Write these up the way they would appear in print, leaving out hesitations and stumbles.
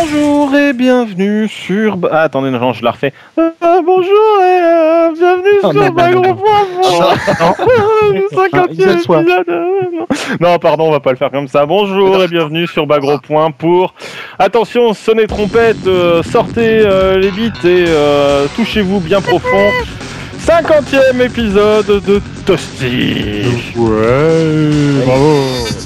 Bonjour et bienvenue sur... Ah, attendez, non, je la refais. Bonjour et bienvenue sur Bagro.point. Non, pardon, on va pas le faire comme ça. Bonjour et bienvenue sur Bagro.point pour... Attention, sonnez trompette, sortez les bites et touchez-vous bien profond. 50e épisode de Toasty. Ouais, bravo.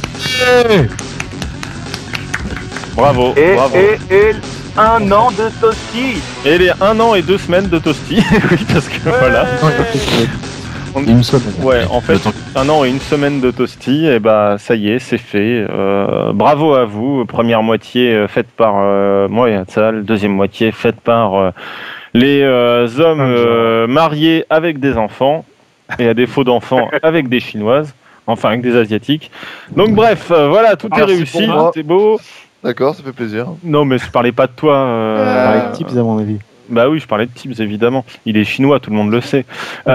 Bravo, bravo. Et 1 an de Toasty. Et les 1 an et 2 semaines de Toasty. Oui, parce que voilà. Une semaine. Ouais, en fait, 1 an et 1 semaine de Toasty, et bah ça y est, c'est fait. Bravo à vous. Première moitié faite par moi et Hatsal. Deuxième moitié faite par les hommes mariés avec des enfants. Et à défaut d'enfants, avec des Chinoises. Enfin, avec des Asiatiques. Donc bref, voilà, tout est réussi, tout est beau. D'accord, ça fait plaisir. Non, mais je parlais pas de toi. Je parlais de Tips à mon avis. Bah oui, je parlais de Tips, évidemment. Il est chinois, tout le monde le sait.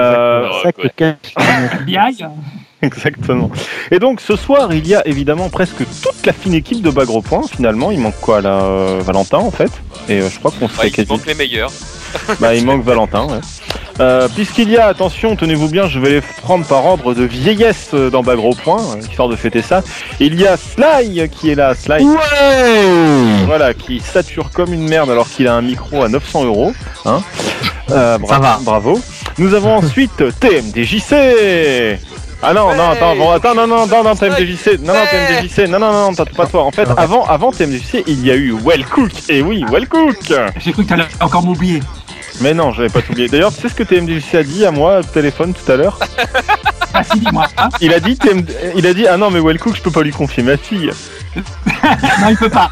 Exactement. Et donc, ce soir, il y a évidemment presque toute la fine équipe de Bagro.point. Finalement, il manque quoi là Valentin, en fait. Et je crois qu'on serait quasi... Il manque les meilleurs. Bah, il manque Valentin, ouais. Puisqu'il y a, attention, tenez-vous bien, je vais les prendre par ordre de vieillesse dans Bagro.point, histoire de fêter ça. Il y a Sly qui est là, Sly. Ouais. Voilà, qui sature comme une merde alors qu'il a un micro à 900 €. Hein Ça va. Bravo. Nous avons ensuite TMDJC. Ah non, non, attends, TMDJC, TMDJC, non, pas toi. En fait, avant TMDJC, il y a eu Wellcook. Et oui, Wellcook. J'ai cru que t'allais encore m'oublier. Mais non, je n'avais pas oublié. D'ailleurs, tu sais ce que TMDJC a dit à moi au téléphone tout à l'heure? Ah si, dis-moi. Hein, il a dit, ah non, mais Wellcook, je peux pas lui confier ma fille. non, il peut pas.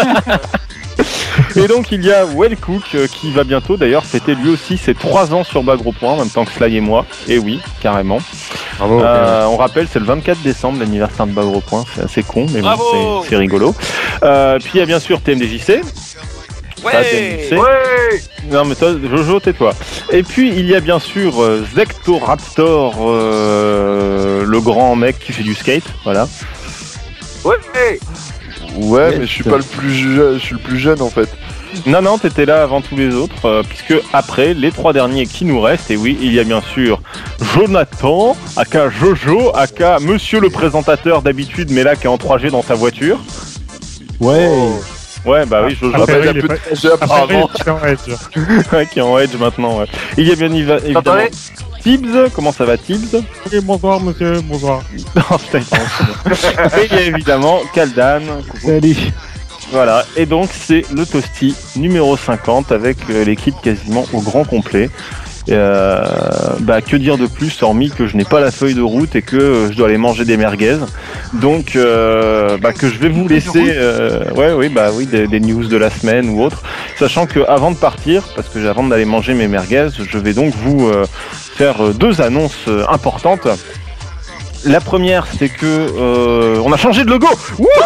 Et donc il y a Wellcook qui va bientôt d'ailleurs fêter lui aussi ses 3 ans sur Bagro.point en même temps que Sly et moi. Et oui, carrément. Bravo. On rappelle, c'est le 24 décembre l'anniversaire de Bagro.point. C'est assez con, mais bon, Bravo. c'est rigolo. Puis il y a bien sûr TMDJC. Ouais. Non mais toi, Jojo, tais-toi. Et puis il y a bien sûr Zectoraptor, le grand mec qui fait du skate, voilà. Ouais, mais je suis pas le plus jeune, je suis le plus jeune en fait. Non, t'étais là avant tous les autres, puisque après, les 3 derniers qui nous restent, et oui, il y a bien sûr Jonathan, aka Jojo, aka Monsieur le présentateur d'habitude, mais là qui est en 3G dans sa voiture. Ouais. Ouais, bah oui, Jojo. Il a plus de projet apparemment. Ouais, qui est en Edge maintenant, ouais. Il y a bien évidemment Tibbs, comment ça va Tibbs? Oui, bonsoir monsieur, bonsoir. Non, putain, et il y a évidemment Kaldan. Salut. Voilà, et donc c'est le Toasty numéro 50 avec l'équipe quasiment au grand complet. Que dire de plus hormis que je n'ai pas la feuille de route et que je dois aller manger des merguez. Donc que je vais vous laisser des news de la semaine ou autre, sachant que avant de partir, parce que avant d'aller manger mes merguez, je vais donc vous faire 2 annonces importantes. La première, c'est que on a changé de logo.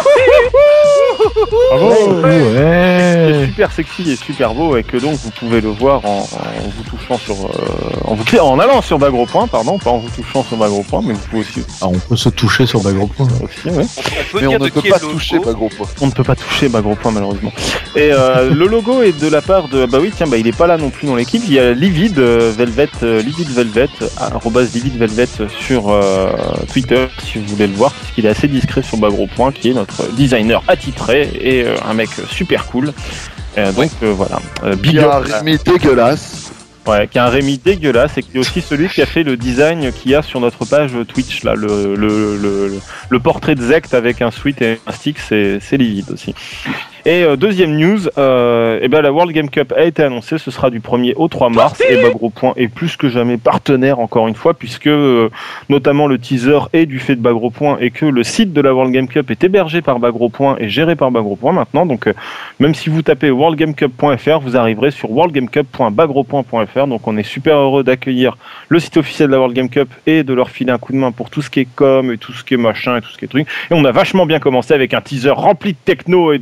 Bravo. Ouais. C'est super sexy et super beau et que donc vous pouvez le voir en vous touchant sur en allant sur Bagro.point, pardon, pas en vous touchant sur Bagro.point, mais vous pouvez aussi. Ah, on peut se toucher sur Bagro.point. Aussi, ouais. Mais on ne peut pas toucher Bagro.point. On ne peut pas toucher Bagro.point malheureusement. Et le logo est de la part de il est pas là non plus dans l'équipe. Il y a Livid Velvet, Livid Velvet sur Twitter si vous voulez le voir, puisqu'il est assez discret sur Bagro.point, qui est notre designer attitré et un mec super cool. Voilà. Il y a un Rémi dégueulasse. Ouais, qui est un Rémi dégueulasse et qui est aussi celui qui a fait le design qu'il y a sur notre page Twitch là, le portrait de Zect avec un sweat et un stick, c'est Livid aussi. Et deuxième news, la World Game Cup a été annoncée, ce sera du 1er au 3 mars et Bagro.point est plus que jamais partenaire encore une fois puisque notamment le teaser est du fait de Bagro.point et que le site de la World Game Cup est hébergé par Bagro.point et géré par Bagro.point maintenant, donc même si vous tapez worldgamecup.fr vous arriverez sur worldgamecup.bagro.point.fr, donc on est super heureux d'accueillir le site officiel de la World Game Cup et de leur filer un coup de main pour tout ce qui est com et tout ce qui est machin et tout ce qui est truc, et on a vachement bien commencé avec un teaser rempli de techno et de caisses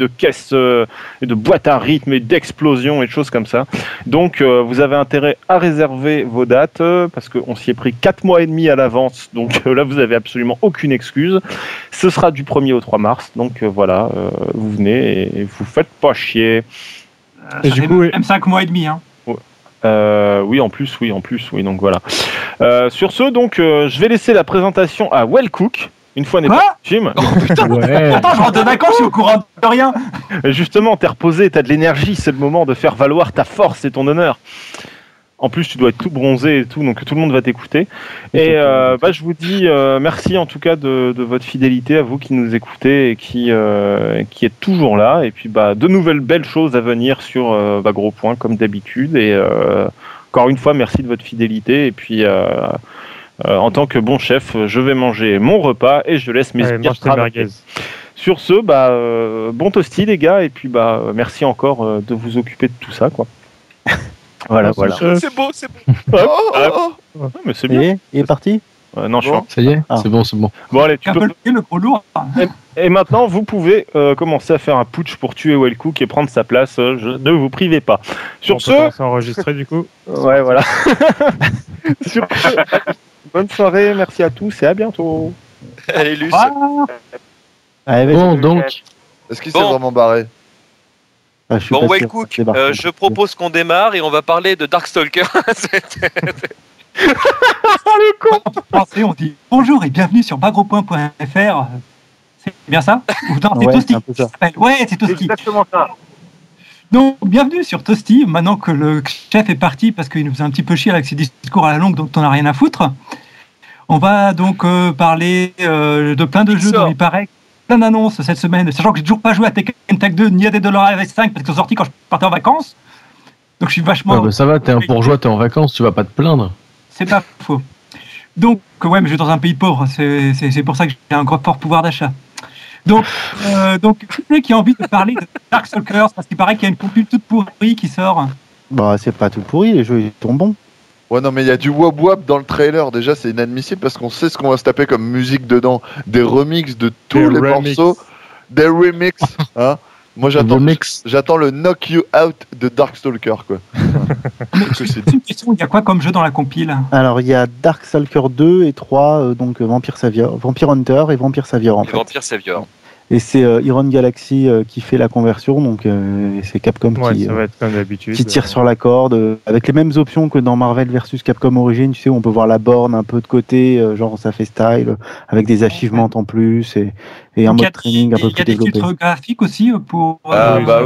et de boîtes à rythme et d'explosions et de choses comme ça. Donc vous avez intérêt à réserver vos dates parce qu'on s'y est pris 4 mois et demi à l'avance. Donc là vous avez absolument aucune excuse. Ce sera du 1er au 3 mars. Donc voilà, vous venez et vous faites pas chier. Et du coup, même 5 mois et demi. Hein. Oui, en plus, donc voilà. Sur ce, donc, je vais laisser la présentation à Wellcook. Une fois n'est pas coutume. Oh putain, attends, je rentre de vacances, je suis au courant de rien. Justement, t'es reposé, t'as de l'énergie, c'est le moment de faire valoir ta force et ton honneur. En plus, tu dois être tout bronzé et tout, donc tout le monde va t'écouter. Et je vous dis merci en tout cas de votre fidélité à vous qui nous écoutez et qui êtes toujours là. Et puis de nouvelles belles choses à venir sur Gros Point comme d'habitude. Et encore une fois, merci de votre fidélité. Et puis en tant que bon chef, je vais manger mon repas et je laisse mes sbires travailler. Sur ce, bon toasty les gars. Et puis merci encore de vous occuper de tout ça, quoi. Voilà. C'est beau. Mais c'est bien. Il est parti. Non, je suis. Ça y est, c'est bon. Bon, allez, tu peux. Le gros lourd. Et maintenant, vous pouvez commencer à faire un putsch pour tuer Wellcook et prendre sa place. Ne vous privez pas. Sur ce. C'est enregistré du coup. Ouais, voilà. Sur ce, bonne soirée, merci à tous et à bientôt. Allez, Luce. Bon, donc. Est-ce qu'il s'est vraiment barré? Bon, Wellcook, je propose qu'on démarre et on va parler de Darkstalker. Le con. On dit bonjour et bienvenue sur bagropoint.fr. C'est bien ça? Ou non, c'est Toasty. Ouais, c'est Toasty. C'est exactement ça. Donc, bienvenue sur Toasty. Maintenant que le chef est parti parce qu'il nous faisait un petit peu chier avec ses discours à la longue, donc t'en as rien à foutre. On va donc parler de plein de jeux dont il paraît. Plein d'annonces cette semaine, sachant que j'ai toujours pas joué à Tekken Tag 2 ni à des $5 parce qu'ils sont sortis quand je partais en vacances. Donc je suis vachement. Ça va, t'es un bourgeois, t'es en vacances, tu vas pas te plaindre. C'est pas faux. Donc, mais je vais dans un pays pauvre, c'est pour ça que j'ai un gros fort pouvoir d'achat. Donc, qui c'est qui a envie de parler de Darkstalkers parce qu'il paraît qu'il y a une compile toute pourrie qui sort. C'est pas tout pourri, les jeux ils sont bons. Ouais, non, mais il y a du wab-wab dans le trailer. Déjà, c'est inadmissible parce qu'on sait ce qu'on va se taper comme musique dedans. Des remixes de tous les morceaux. Des remixes. Hein. Moi, j'attends le Knock You Out de Darkstalker, quoi. C'est une question, il y a quoi comme jeu dans la compile? Alors, il y a Darkstalker 2 et 3, donc Vampire Hunter et Vampire Savior, en fait. Vampire Savior. Et c'est Iron Galaxy qui fait la conversion, donc c'est Capcom ça va être comme d'habitude, qui tire sur la corde, avec les mêmes options que dans Marvel vs Capcom Origins, tu sais, où on peut voir la borne un peu de côté, genre ça fait style, avec des achievements en plus, et un mode training un peu plus développé. Il y a des filtres graphiques aussi pour... ouais.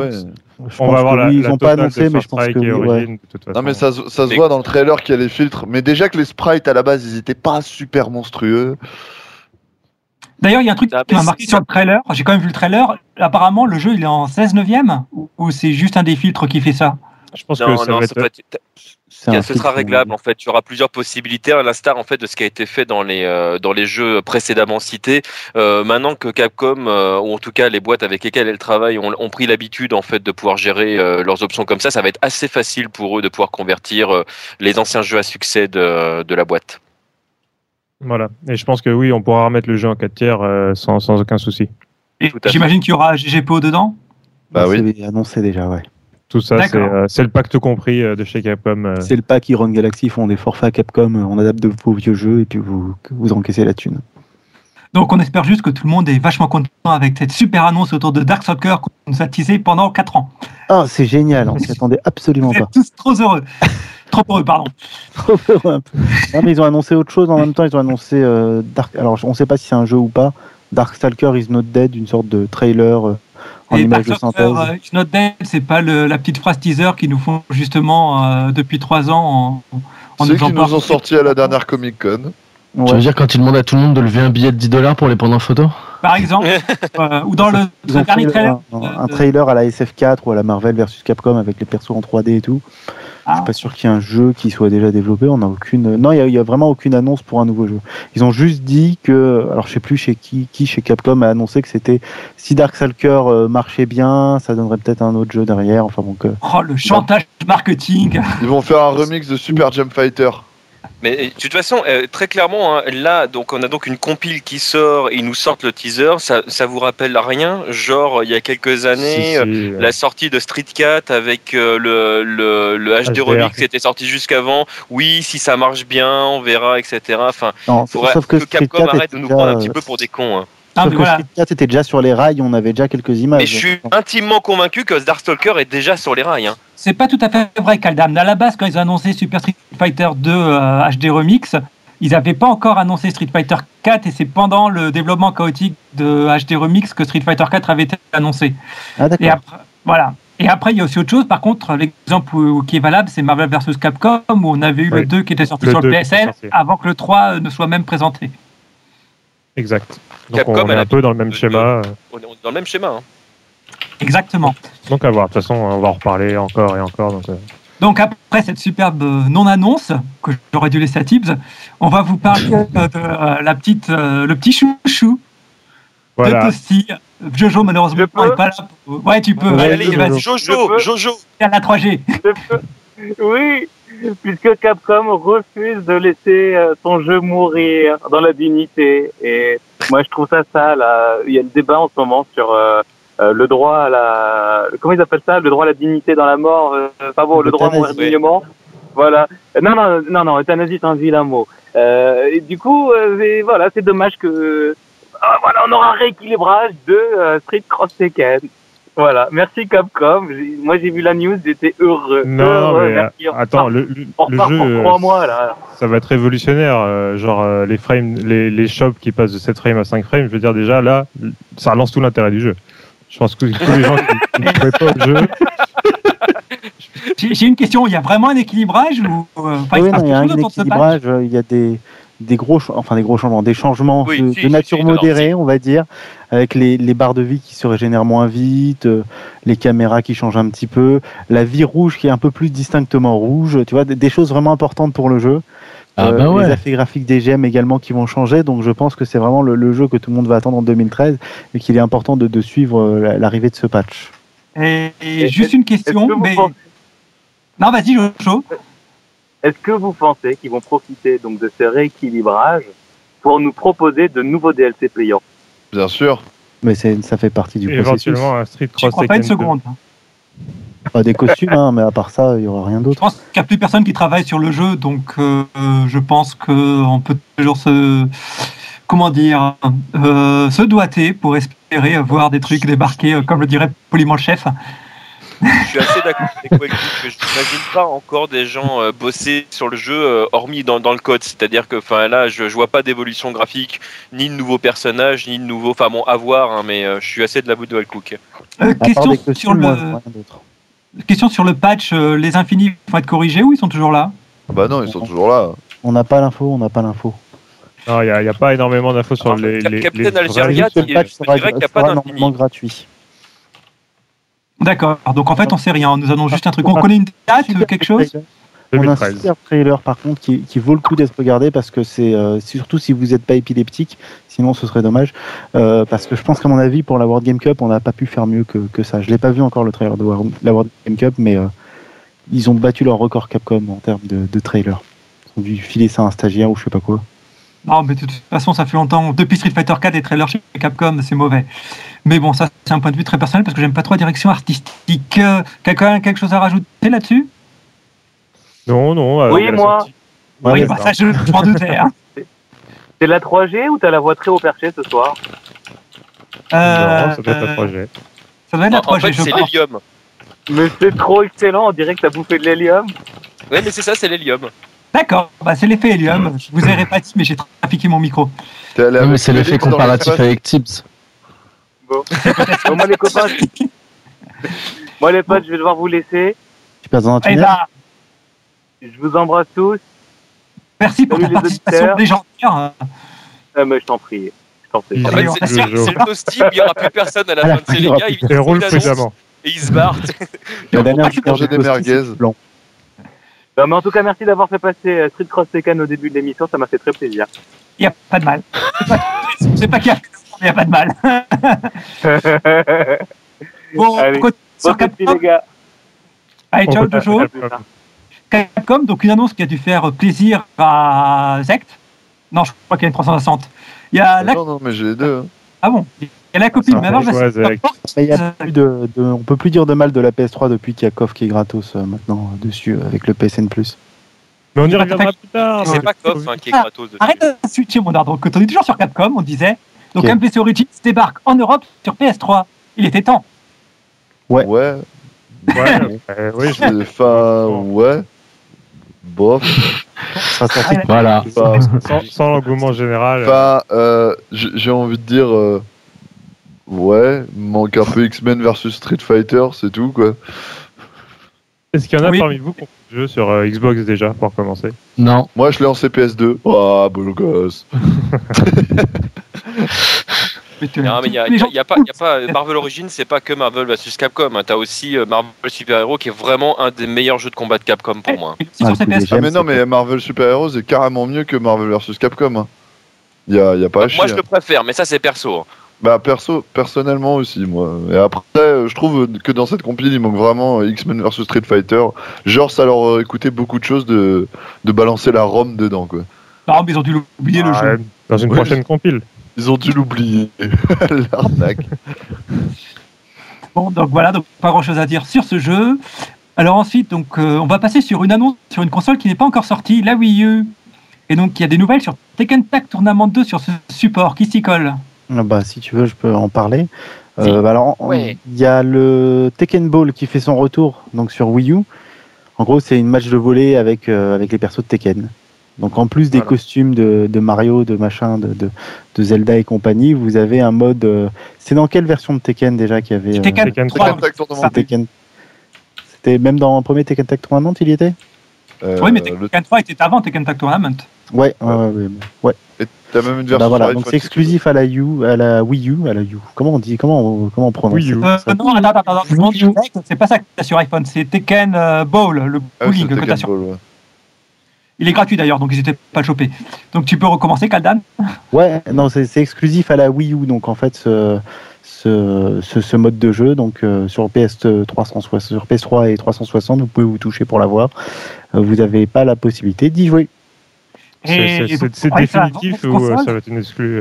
On va voir ils n'ont pas annoncé, mais je pense que oui. Non, mais ça se voit dans le trailer qu'il y a les filtres, mais déjà que les sprites à la base, ils étaient pas super monstrueux. D'ailleurs, il y a un truc qui m'a marqué sur le trailer. J'ai quand même vu le trailer. Apparemment, le jeu, il est en 16/9 ou c'est juste un des filtres qui fait ça? Je pense que ça va être... Ce sera réglable en fait. Il y aura plusieurs possibilités, à l'instar en fait de ce qui a été fait dans les jeux précédemment cités. Maintenant que Capcom ou en tout cas les boîtes avec lesquelles elles travaillent ont pris l'habitude en fait de pouvoir gérer leurs options comme ça va être assez facile pour eux de pouvoir convertir les anciens jeux à succès de la boîte. Voilà, et je pense que oui, on pourra remettre le jeu en 4 tiers sans aucun souci. Et j'imagine qu'il y aura GGPO dedans? Bah oui. C'est annoncé déjà, ouais. Tout ça, c'est le pacte compris de chez Capcom. C'est le pack Iron Galaxy, ils font des forfaits à Capcom, on adapte de vos vieux jeux et puis vous encaissez la thune. Donc on espère juste que tout le monde est vachement content avec cette super annonce autour de Darkstalker qu'on nous a teasé pendant 4 ans. Ah, c'est génial, on s'y attendait absolument pas. Vous êtes tous trop heureux. Trop heureux, pardon. Trop heureux un peu. Non, mais ils ont annoncé autre chose en même temps, ils ont annoncé alors on sait pas si c'est un jeu ou pas, Darkstalker is not dead, une sorte de trailer en image de synthèse. Is not dead, c'est pas la petite phrase teaser qu'ils nous font justement depuis 3 ans en ceux qui nous ont sorti à la dernière Comic Con. Ouais. Tu veux dire quand ils demandent à tout le monde de lever un billet de $10 pour les prendre en photo? Par exemple, ou dans le dernier trailer. Un trailer à la SF4 ou à la Marvel vs Capcom avec les persos en 3D et tout. Je suis pas sûr qu'il y ait un jeu qui soit déjà développé. On a aucune. Non, il y a vraiment aucune annonce pour un nouveau jeu. Ils ont juste dit que, alors je sais plus chez qui chez Capcom a annoncé que c'était si Darkstalker marchait bien, ça donnerait peut-être un autre jeu derrière. Enfin donc. Oh le chantage marketing. Ils vont faire un remix de Super Jump Fighter. Mais de toute façon, très clairement, hein, là, donc on a donc une compile qui sort et ils nous sortent le teaser. Ça vous rappelle rien? Genre, il y a quelques années, la sortie de Street Cat avec le HD Remix qui était sorti jusqu'avant. Oui, si ça marche bien, on verra, etc. Enfin, sauf que Capcom arrête de nous prendre un petit peu pour des cons. Hein. Sauf que Street Cat était déjà sur les rails, on avait déjà quelques images. Mais je suis intimement convaincu que Darkstalker est déjà sur les rails. Hein. C'est pas tout à fait vrai, Kaldam. À la base, quand ils ont annoncé Super Street Fighter 2 HD Remix, ils n'avaient pas encore annoncé Street Fighter 4 et c'est pendant le développement chaotique de HD Remix que Street Fighter 4 avait été annoncé. Ah, d'accord. Et après, voilà. Et après, il y a aussi autre chose. Par contre, l'exemple qui est valable, c'est Marvel vs Capcom, où on avait eu le 2 qui était sorti sur le PSN avant que le 3 ne soit même présenté. Exact. Donc Capcom, on est un peu dans le même schéma. On est dans le même schéma. Hein. Exactement. Donc à voir. De toute façon, on va en reparler encore et encore. Donc après cette superbe non-annonce que j'aurais dû laisser à Tibbs, on va vous parler de le petit chouchou de Toasty. Jojo malheureusement n'est pas là. Ouais, tu peux. Allez, vas-y. Jojo. À la 3G. Oui, puisque Capcom refuse de laisser son jeu mourir dans la dignité. Et moi, je trouve ça sale. Il y a le débat en ce moment sur le droit à la... Comment ils appellent ça? Le droit à la dignité dans la mort. Enfin bon, le droit à mourir dignement. Voilà. Non, euthanasie, c'est un vilain mot. Et du coup, voilà, c'est dommage que... voilà, on aura un rééquilibrage de Street Cross Tekken. Voilà, merci Capcom. Moi j'ai vu la news, j'étais heureux. Mais attends, le jeu, pour 3 mois là. Ça va être révolutionnaire. Genre les frames, les shops qui passent de 7 frames à 5 frames, je veux dire déjà là, ça relance tout l'intérêt du jeu. Je pense que tous les gens qui ne jouaient pas au jeu. J'ai une question, il y a vraiment un équilibrage ou oui, il y a un équilibrage, il y a des gros changements, des changements de nature modérée, on va dire, avec les barres de vie qui se régénèrent moins vite, les caméras qui changent un petit peu, la vie rouge qui est un peu plus distinctement rouge, tu vois, des choses vraiment importantes pour le jeu. Les effets graphiques des GM également qui vont changer, donc je pense que c'est vraiment le jeu que tout le monde va attendre en 2013 et qu'il est important de suivre l'arrivée de ce patch. Et juste une question, mais... Non, vas-y, Jojo. Est-ce que vous pensez qu'ils vont profiter donc de ce rééquilibrage pour nous proposer de nouveaux DLC payants? Bien sûr. Mais ça fait partie du processus. Éventuellement un Street Cross Tekken. Pas une seconde. Pas des costumes, mais à part ça, il n'y aura rien d'autre. Je pense qu'il n'y a plus personne qui travaille sur le jeu, donc je pense qu'on peut toujours se doiter pour espérer voir des trucs débarquer, comme le dirait poliment le chef. Je suis assez d'accord avec Wellcook que je n'imagine pas encore des gens bosser sur le jeu hormis dans le code. C'est-à-dire que là, je vois pas d'évolution graphique, ni de nouveaux personnages, ni de nouveaux... Enfin bon, à voir, hein, mais je suis assez de la bout de Wellcook. Question sur le patch, les infinis vont être corrigés ou ils sont toujours là? Bah non, ils sont toujours là. On n'a pas l'info. Non, il n'y a pas énormément d'infos sur les Captain Algeria, le patch sera normalement gratuit. D'accord, donc en fait on sait rien, on nous annonce juste un truc. On connaît une date, quelque chose? 2013. On a un super trailer par contre qui vaut le coup d'être regardé parce que c'est surtout si vous n'êtes pas épileptique, sinon ce serait dommage. Parce que je pense qu'à mon avis pour la World Game Cup on n'a pas pu faire mieux que ça. Je l'ai pas vu encore le trailer de la World Game Cup, mais ils ont battu leur record Capcom en termes de trailer. Ils ont dû filer ça à un stagiaire ou je sais pas quoi. Non, mais de toute façon, ça fait longtemps. Depuis Street Fighter 4, les trailers chez Capcom, c'est mauvais. Mais bon, ça, c'est un point de vue très personnel parce que j'aime pas trop la direction artistique. Quelqu'un a quelque chose à rajouter là-dessus? Non. Oui, moi. Oui, ça, je m'en doutais. Hein. C'est la 3G ou t'as la voix très haut perché ce soir? Non, ça doit être la 3G. Ça doit être la 3G, en fait, c'est l'hélium. Mais c'est trop excellent, on dirait que t'as bouffé de l'hélium. Ouais, mais c'est ça, c'est l'hélium. D'accord, c'est l'effet hélium. Je vous ai répété, mais j'ai trafiqué mon micro. Mais c'est l'effet comparatif avec Tibbs. Bon, moi les copains, les potes, je vais devoir vous laisser. Tu passes dans un tunnel. Je vous embrasse tous. Merci pour ta participation légendaire. Mais je t'en prie. En fait, c'est le Toasty, il n'y aura plus personne à la fin de ces gars. Il roule prudemment. Et ils se barrent. La dernière manger des merguez. Non, mais en tout cas, merci d'avoir fait passer Street Cross Tekken au début de l'émission, ça m'a fait très plaisir. Il n'y a pas de mal. C'est pas qu'il y a, il n'y a pas de mal. Bon, allez, sur Capcom, les gars. Allez, ciao, Jojo. Capcom, donc une annonce qui a dû faire plaisir à Zect. Non, je crois qu'il y a une 360. Il y a Non, mais j'ai les deux. Hein. Ah bon, il y a la copine. Mais alors, on peut plus dire de mal de la PS3 depuis qu'il y a KOF qui est gratos maintenant dessus avec le PSN+. Mais on y reviendra plus tard. C'est pas KOF qui est gratos dessus. Arrête de switcher mon ordre. Quand on est toujours sur Capcom, on disait donc MPC Origins débarque en Europe sur PS3. Il était temps. Ouais. Ouais. Oui, ouais. Bof. Voilà. Sans l'engouement général. J'ai envie de dire. Ouais, manque un peu X-Men versus Street Fighter, c'est tout quoi. Est-ce qu'il y en a parmi vous qui ont fait le jeu sur Xbox déjà pour commencer? Non. Moi je l'ai en CPS2. Ah, beau gosse. Non, mais il y a pas Marvel Origins, c'est pas que Marvel vs Capcom. Hein. T'as aussi Marvel Super Hero qui est vraiment un des meilleurs jeux de combat de Capcom pour moi. Mais non, mais Marvel Super Hero c'est carrément mieux que Marvel vs Capcom. Hein. Y a pas à chier. Moi je le préfère, mais ça c'est perso. Hein. Bah personnellement aussi moi. Et après je trouve que dans cette compile il manque vraiment X-Men vs Street Fighter. Genre ça leur aurait coûté beaucoup de choses de balancer la ROM dedans quoi. Non mais ils ont dû l'oublier le jeu. Dans une prochaine compile. Ils ont dû l'oublier. L'arnaque. Bon donc voilà, donc pas grand chose à dire sur ce jeu. Alors ensuite donc on va passer sur une annonce sur une console qui n'est pas encore sortie, la Wii U. Et donc il y a des nouvelles sur Tekken Tag Tournament 2 sur ce support qui s'y colle. Bah, si tu veux, je peux en parler. Alors, il y a le Tekken Ball qui fait son retour donc sur Wii U. En gros, c'est une match de volley avec les persos de Tekken. Donc, en plus des costumes de Mario, de machin, de Zelda et compagnie, vous avez un mode. C'est dans quelle version de Tekken déjà qu'il y avait Tekken 3. C'était même dans le premier Tekken Tag Tournament, il y était. Oui, mais Tekken 3 était avant Tekken Tag Tournament. Ouais. Et t'as même une version. Voilà, donc c'est exclusif à la Wii U. Comment on prononce Wii U. Non, attends. C'est pas ça que t'as sur iPhone, c'est Tekken Ball, le bowling que t'as sur. Il est gratuit d'ailleurs, donc n'hésitez pas à le choper. Donc tu peux recommencer, Kaldan. Ouais, non, c'est exclusif à la Wii U, donc en fait ce mode de jeu, donc sur sur PS3 et 360, vous pouvez vous toucher pour l'avoir. Vous n'avez pas la possibilité d'y jouer. C'est définitif ou ça va être une exclue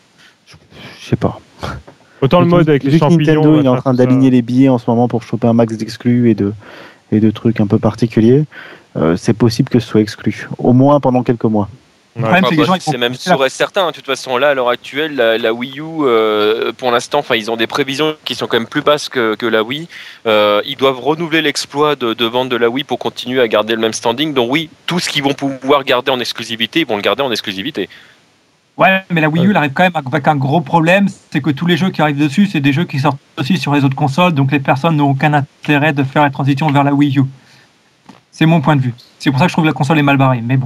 Je sais pas. Autant le mode avec les champignons. Nintendo il est en train d'aligner les billets en ce moment pour choper un max d'exclus et de trucs un peu particuliers. C'est possible que ce soit exclu, au moins pendant quelques mois. C'est même sûr et certain. De toute façon, là, à l'heure actuelle, la Wii U, pour l'instant, ils ont des prévisions qui sont quand même plus basses que la Wii. Ils doivent renouveler l'exploit de vente de la Wii pour continuer à garder le même standing. Donc oui, tout ce qu'ils vont pouvoir garder en exclusivité, ils vont le garder en exclusivité. Ouais, mais la Wii U, elle arrive quand même avec un gros problème, c'est que tous les jeux qui arrivent dessus, c'est des jeux qui sortent aussi sur les autres consoles, donc les personnes n'ont aucun intérêt de faire la transition vers la Wii U. C'est mon point de vue. C'est pour ça que je trouve que la console est mal barrée, mais bon.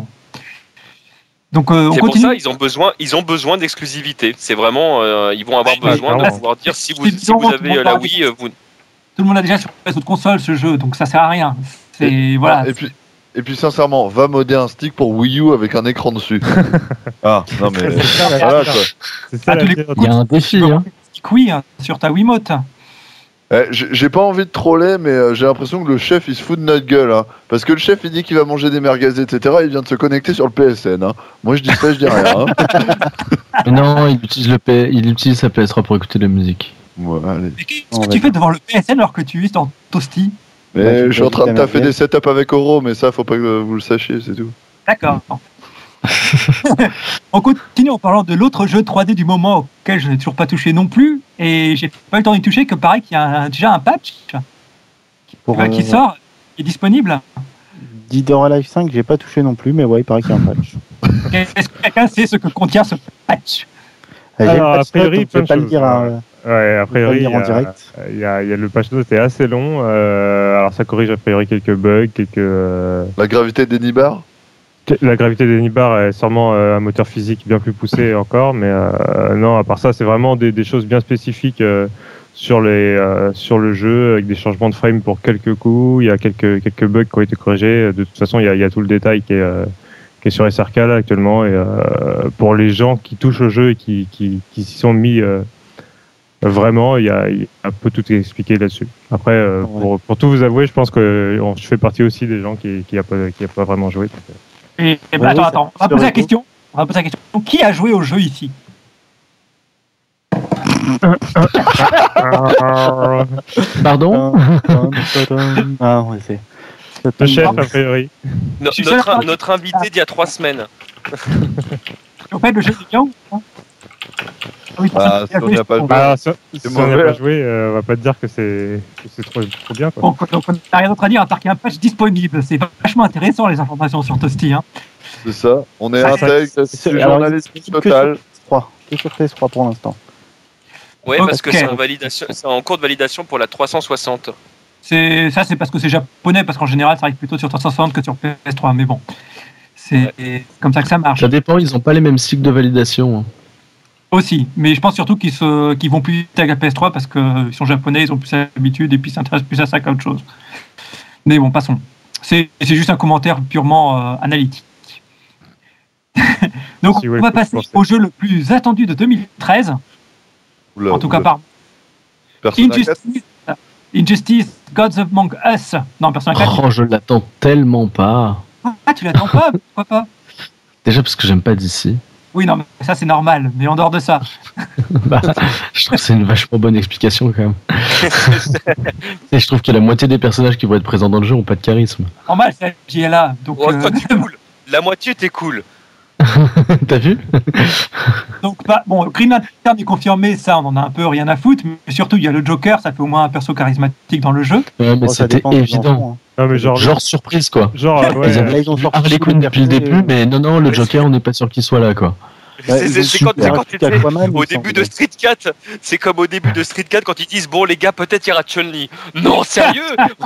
Donc, on continue. Pour ça, ils ont besoin d'exclusivité. C'est vraiment, ils vont avoir besoin de pouvoir dire si vous avez la Wii, vous. Tout le monde a déjà sur les autres consoles ce jeu, donc ça sert à rien. Voilà. Et puis sincèrement, va modder un stick pour Wii U avec un écran dessus. Non mais voilà quoi. Il y a un défi. Oui, sur ta Wiimote. J'ai pas envie de troller, mais j'ai l'impression que le chef il se fout de notre gueule. Hein. Parce que le chef il dit qu'il va manger des merguez, etc. Il vient de se connecter sur le PSN. Hein. Moi je dis ça, je dis rien. Hein. Non, il utilise sa PS3 pour écouter de la musique. Ouais, allez. Mais qu'est-ce que tu fais devant le PSN alors que tu es dans Toasty? Je suis en train de taffer des setups avec Oro, mais ça faut pas que vous le sachiez, c'est tout. D'accord. On continue en parlant de l'autre jeu 3D du moment auquel je n'ai toujours pas touché non plus, et j'ai pas eu le temps d'y toucher, que pareil qu'il y a déjà un patch qui sort, qui est disponible. Dead or Alive 5, j'ai pas touché non plus, mais ouais, il paraît qu'il y a un patch. Est-ce que quelqu'un sait ce que contient ce patch? Alors, a priori, je peux pas le dire. Ouais, a priori, en direct. Il y a le patch note est assez long. Alors, ça corrige a priori quelques bugs, La gravité des nibards. La gravité des nibards est sûrement un moteur physique bien plus poussé encore, mais non, à part ça, c'est vraiment des choses bien spécifiques sur le jeu, avec des changements de frame pour quelques coups. Il y a quelques bugs qui ont été corrigés. De toute façon, il y a tout le détail qui est sur SRK là actuellement. Et pour les gens qui touchent au jeu et qui s'y sont mis vraiment, il y a un peu tout expliqué là-dessus. Après, pour tout vous avouer, je pense que je fais partie aussi des gens qui a pas vraiment joué. Attends, on va poser la question. Qui a joué au jeu ici? Pardon? Ah, ouais, c'est. Le chef, a priori. Notre invité d'il y a 3 semaines. En fait, le jeu est bien ou pas? Si on n'a pas joué, si on n'a pas joué, on va pas te dire que c'est trop bien. Quoi. Donc, on n'a rien d'autre à dire à part qu'il y a un patch disponible. C'est vachement intéressant les informations sur Toasty. Hein. C'est ça. On est intègre, c'est journaliste total. Que sur PS3 pour l'instant. Oui, parce que c'est en cours de validation pour la 360. C'est parce que c'est japonais, parce qu'en général, ça arrive plutôt sur 360 que sur PS3. Mais bon, c'est comme ça que ça marche. Ça dépend, ils n'ont pas les mêmes cycles de validation. Aussi, mais je pense surtout qu'ils vont plus vite avec la PS3 parce qu'ils sont japonais, ils ont plus l'habitude et puis ils s'intéressent plus à ça qu'à autre chose. Mais bon, passons. C'est juste un commentaire purement analytique. Donc, on va passer au jeu le plus attendu de 2013. En tout cas, par Injustice, Gods Among Us. Non, Persona 4. Oh, je l'attends tellement pas. Ah, tu l'attends pas? Pourquoi pas? Déjà parce que j'aime pas d'ici. Oui, non, mais ça c'est normal. Mais en dehors de ça. Je trouve que c'est une vachement bonne explication quand même. Et je trouve que la moitié des personnages qui vont être présents dans le jeu ont pas de charisme. Normal, c'est JLA. Donc, toi, t'es cool. La moitié, t'es cool. T'as vu? Donc, bon, Green Lantern est confirmé, ça, on en a un peu rien à foutre. Mais surtout, il y a le Joker, ça fait au moins un perso charismatique dans le jeu. Ouais, mais c'était évident. Non, mais genre surprise quoi. Genre, ils ont sorti Harley Quinn depuis le début, mais non, le Joker, on n'est pas sûr qu'il soit là quoi. C'est quand tu fais au début de Street 4, c'est comme au début de Street 4 quand ils disent bon les gars peut-être il y aura Chun-Li. Non sérieux.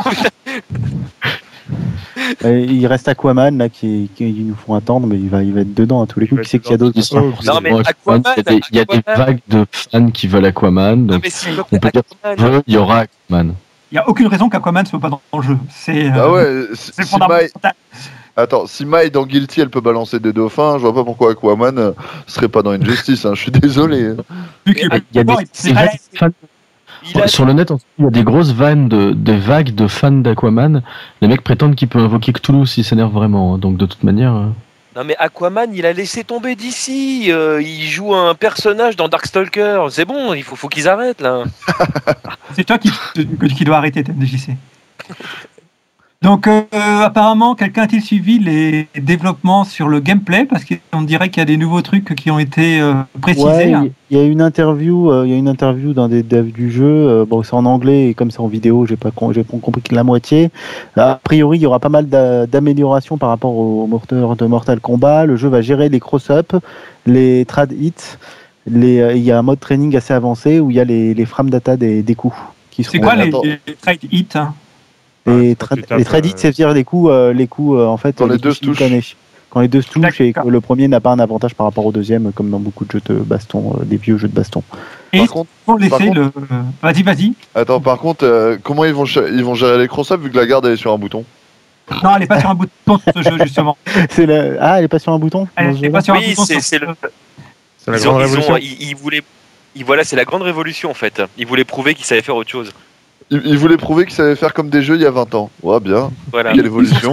Il reste Aquaman là qui nous font attendre, mais il va être dedans à tous les coups. Qui c'est qu'il y a d'autres? Non mais Aquaman, il y a des vagues de fans qui veulent Aquaman. Donc on peut dire qu'il y aura Aquaman. Il n'y a aucune raison qu'Aquaman ne soit pas dans le jeu. C'est fondamental. Attends, si Mai dans Guilty elle peut balancer des dauphins, je vois pas pourquoi Aquaman serait pas dans Injustice, hein, je suis désolé. Il y a des fans. Sur le net, il y a des grosses vannes de vagues de fans d'Aquaman. Les mecs prétendent qu'il peut invoquer Cthulhu s'il s'énerve vraiment, donc de toute manière. Non mais Aquaman, il a laissé tomber d'ici. Il joue un personnage dans Darkstalker. C'est bon, il faut qu'ils arrêtent là. C'est toi qui dois arrêter, TMDJC. Donc, apparemment, quelqu'un a-t-il suivi les développements sur le gameplay? Parce qu'on dirait qu'il y a des nouveaux trucs qui ont été précisés. Ouais, il y a une interview d'un des devs du jeu. Bon, c'est en anglais et comme c'est en vidéo, j'ai pas compris que la moitié. A priori, il y aura pas mal d'améliorations par rapport au moteur de Mortal Kombat. Le jeu va gérer les cross-up, les trad hits. Il y a un mode training assez avancé où il y a les frame data des coups. C'est quoi les trad hits Les trade hits, c'est-à-dire les coups en fait quand les deux se touchent. Quand les deux se touchent et que le premier n'a pas un avantage par rapport au deuxième, comme dans beaucoup de jeux de baston, des vieux jeux de baston. Et Vas-y. Attends, par contre, comment ils vont gérer les cross-up vu que la garde elle est sur un bouton? Non, elle est pas sur un bouton sur ce jeu justement. Elle est pas sur un bouton? Elle est pas sur un bouton. C'est la grande révolution. Voilà, c'est la grande révolution en fait. Ils voulaient prouver qu'ils savaient faire autre chose. Ils voulaient prouver qu'ils savaient faire comme des jeux il y a 20 ans. Ouais, bien. Voilà. Quelle évolution.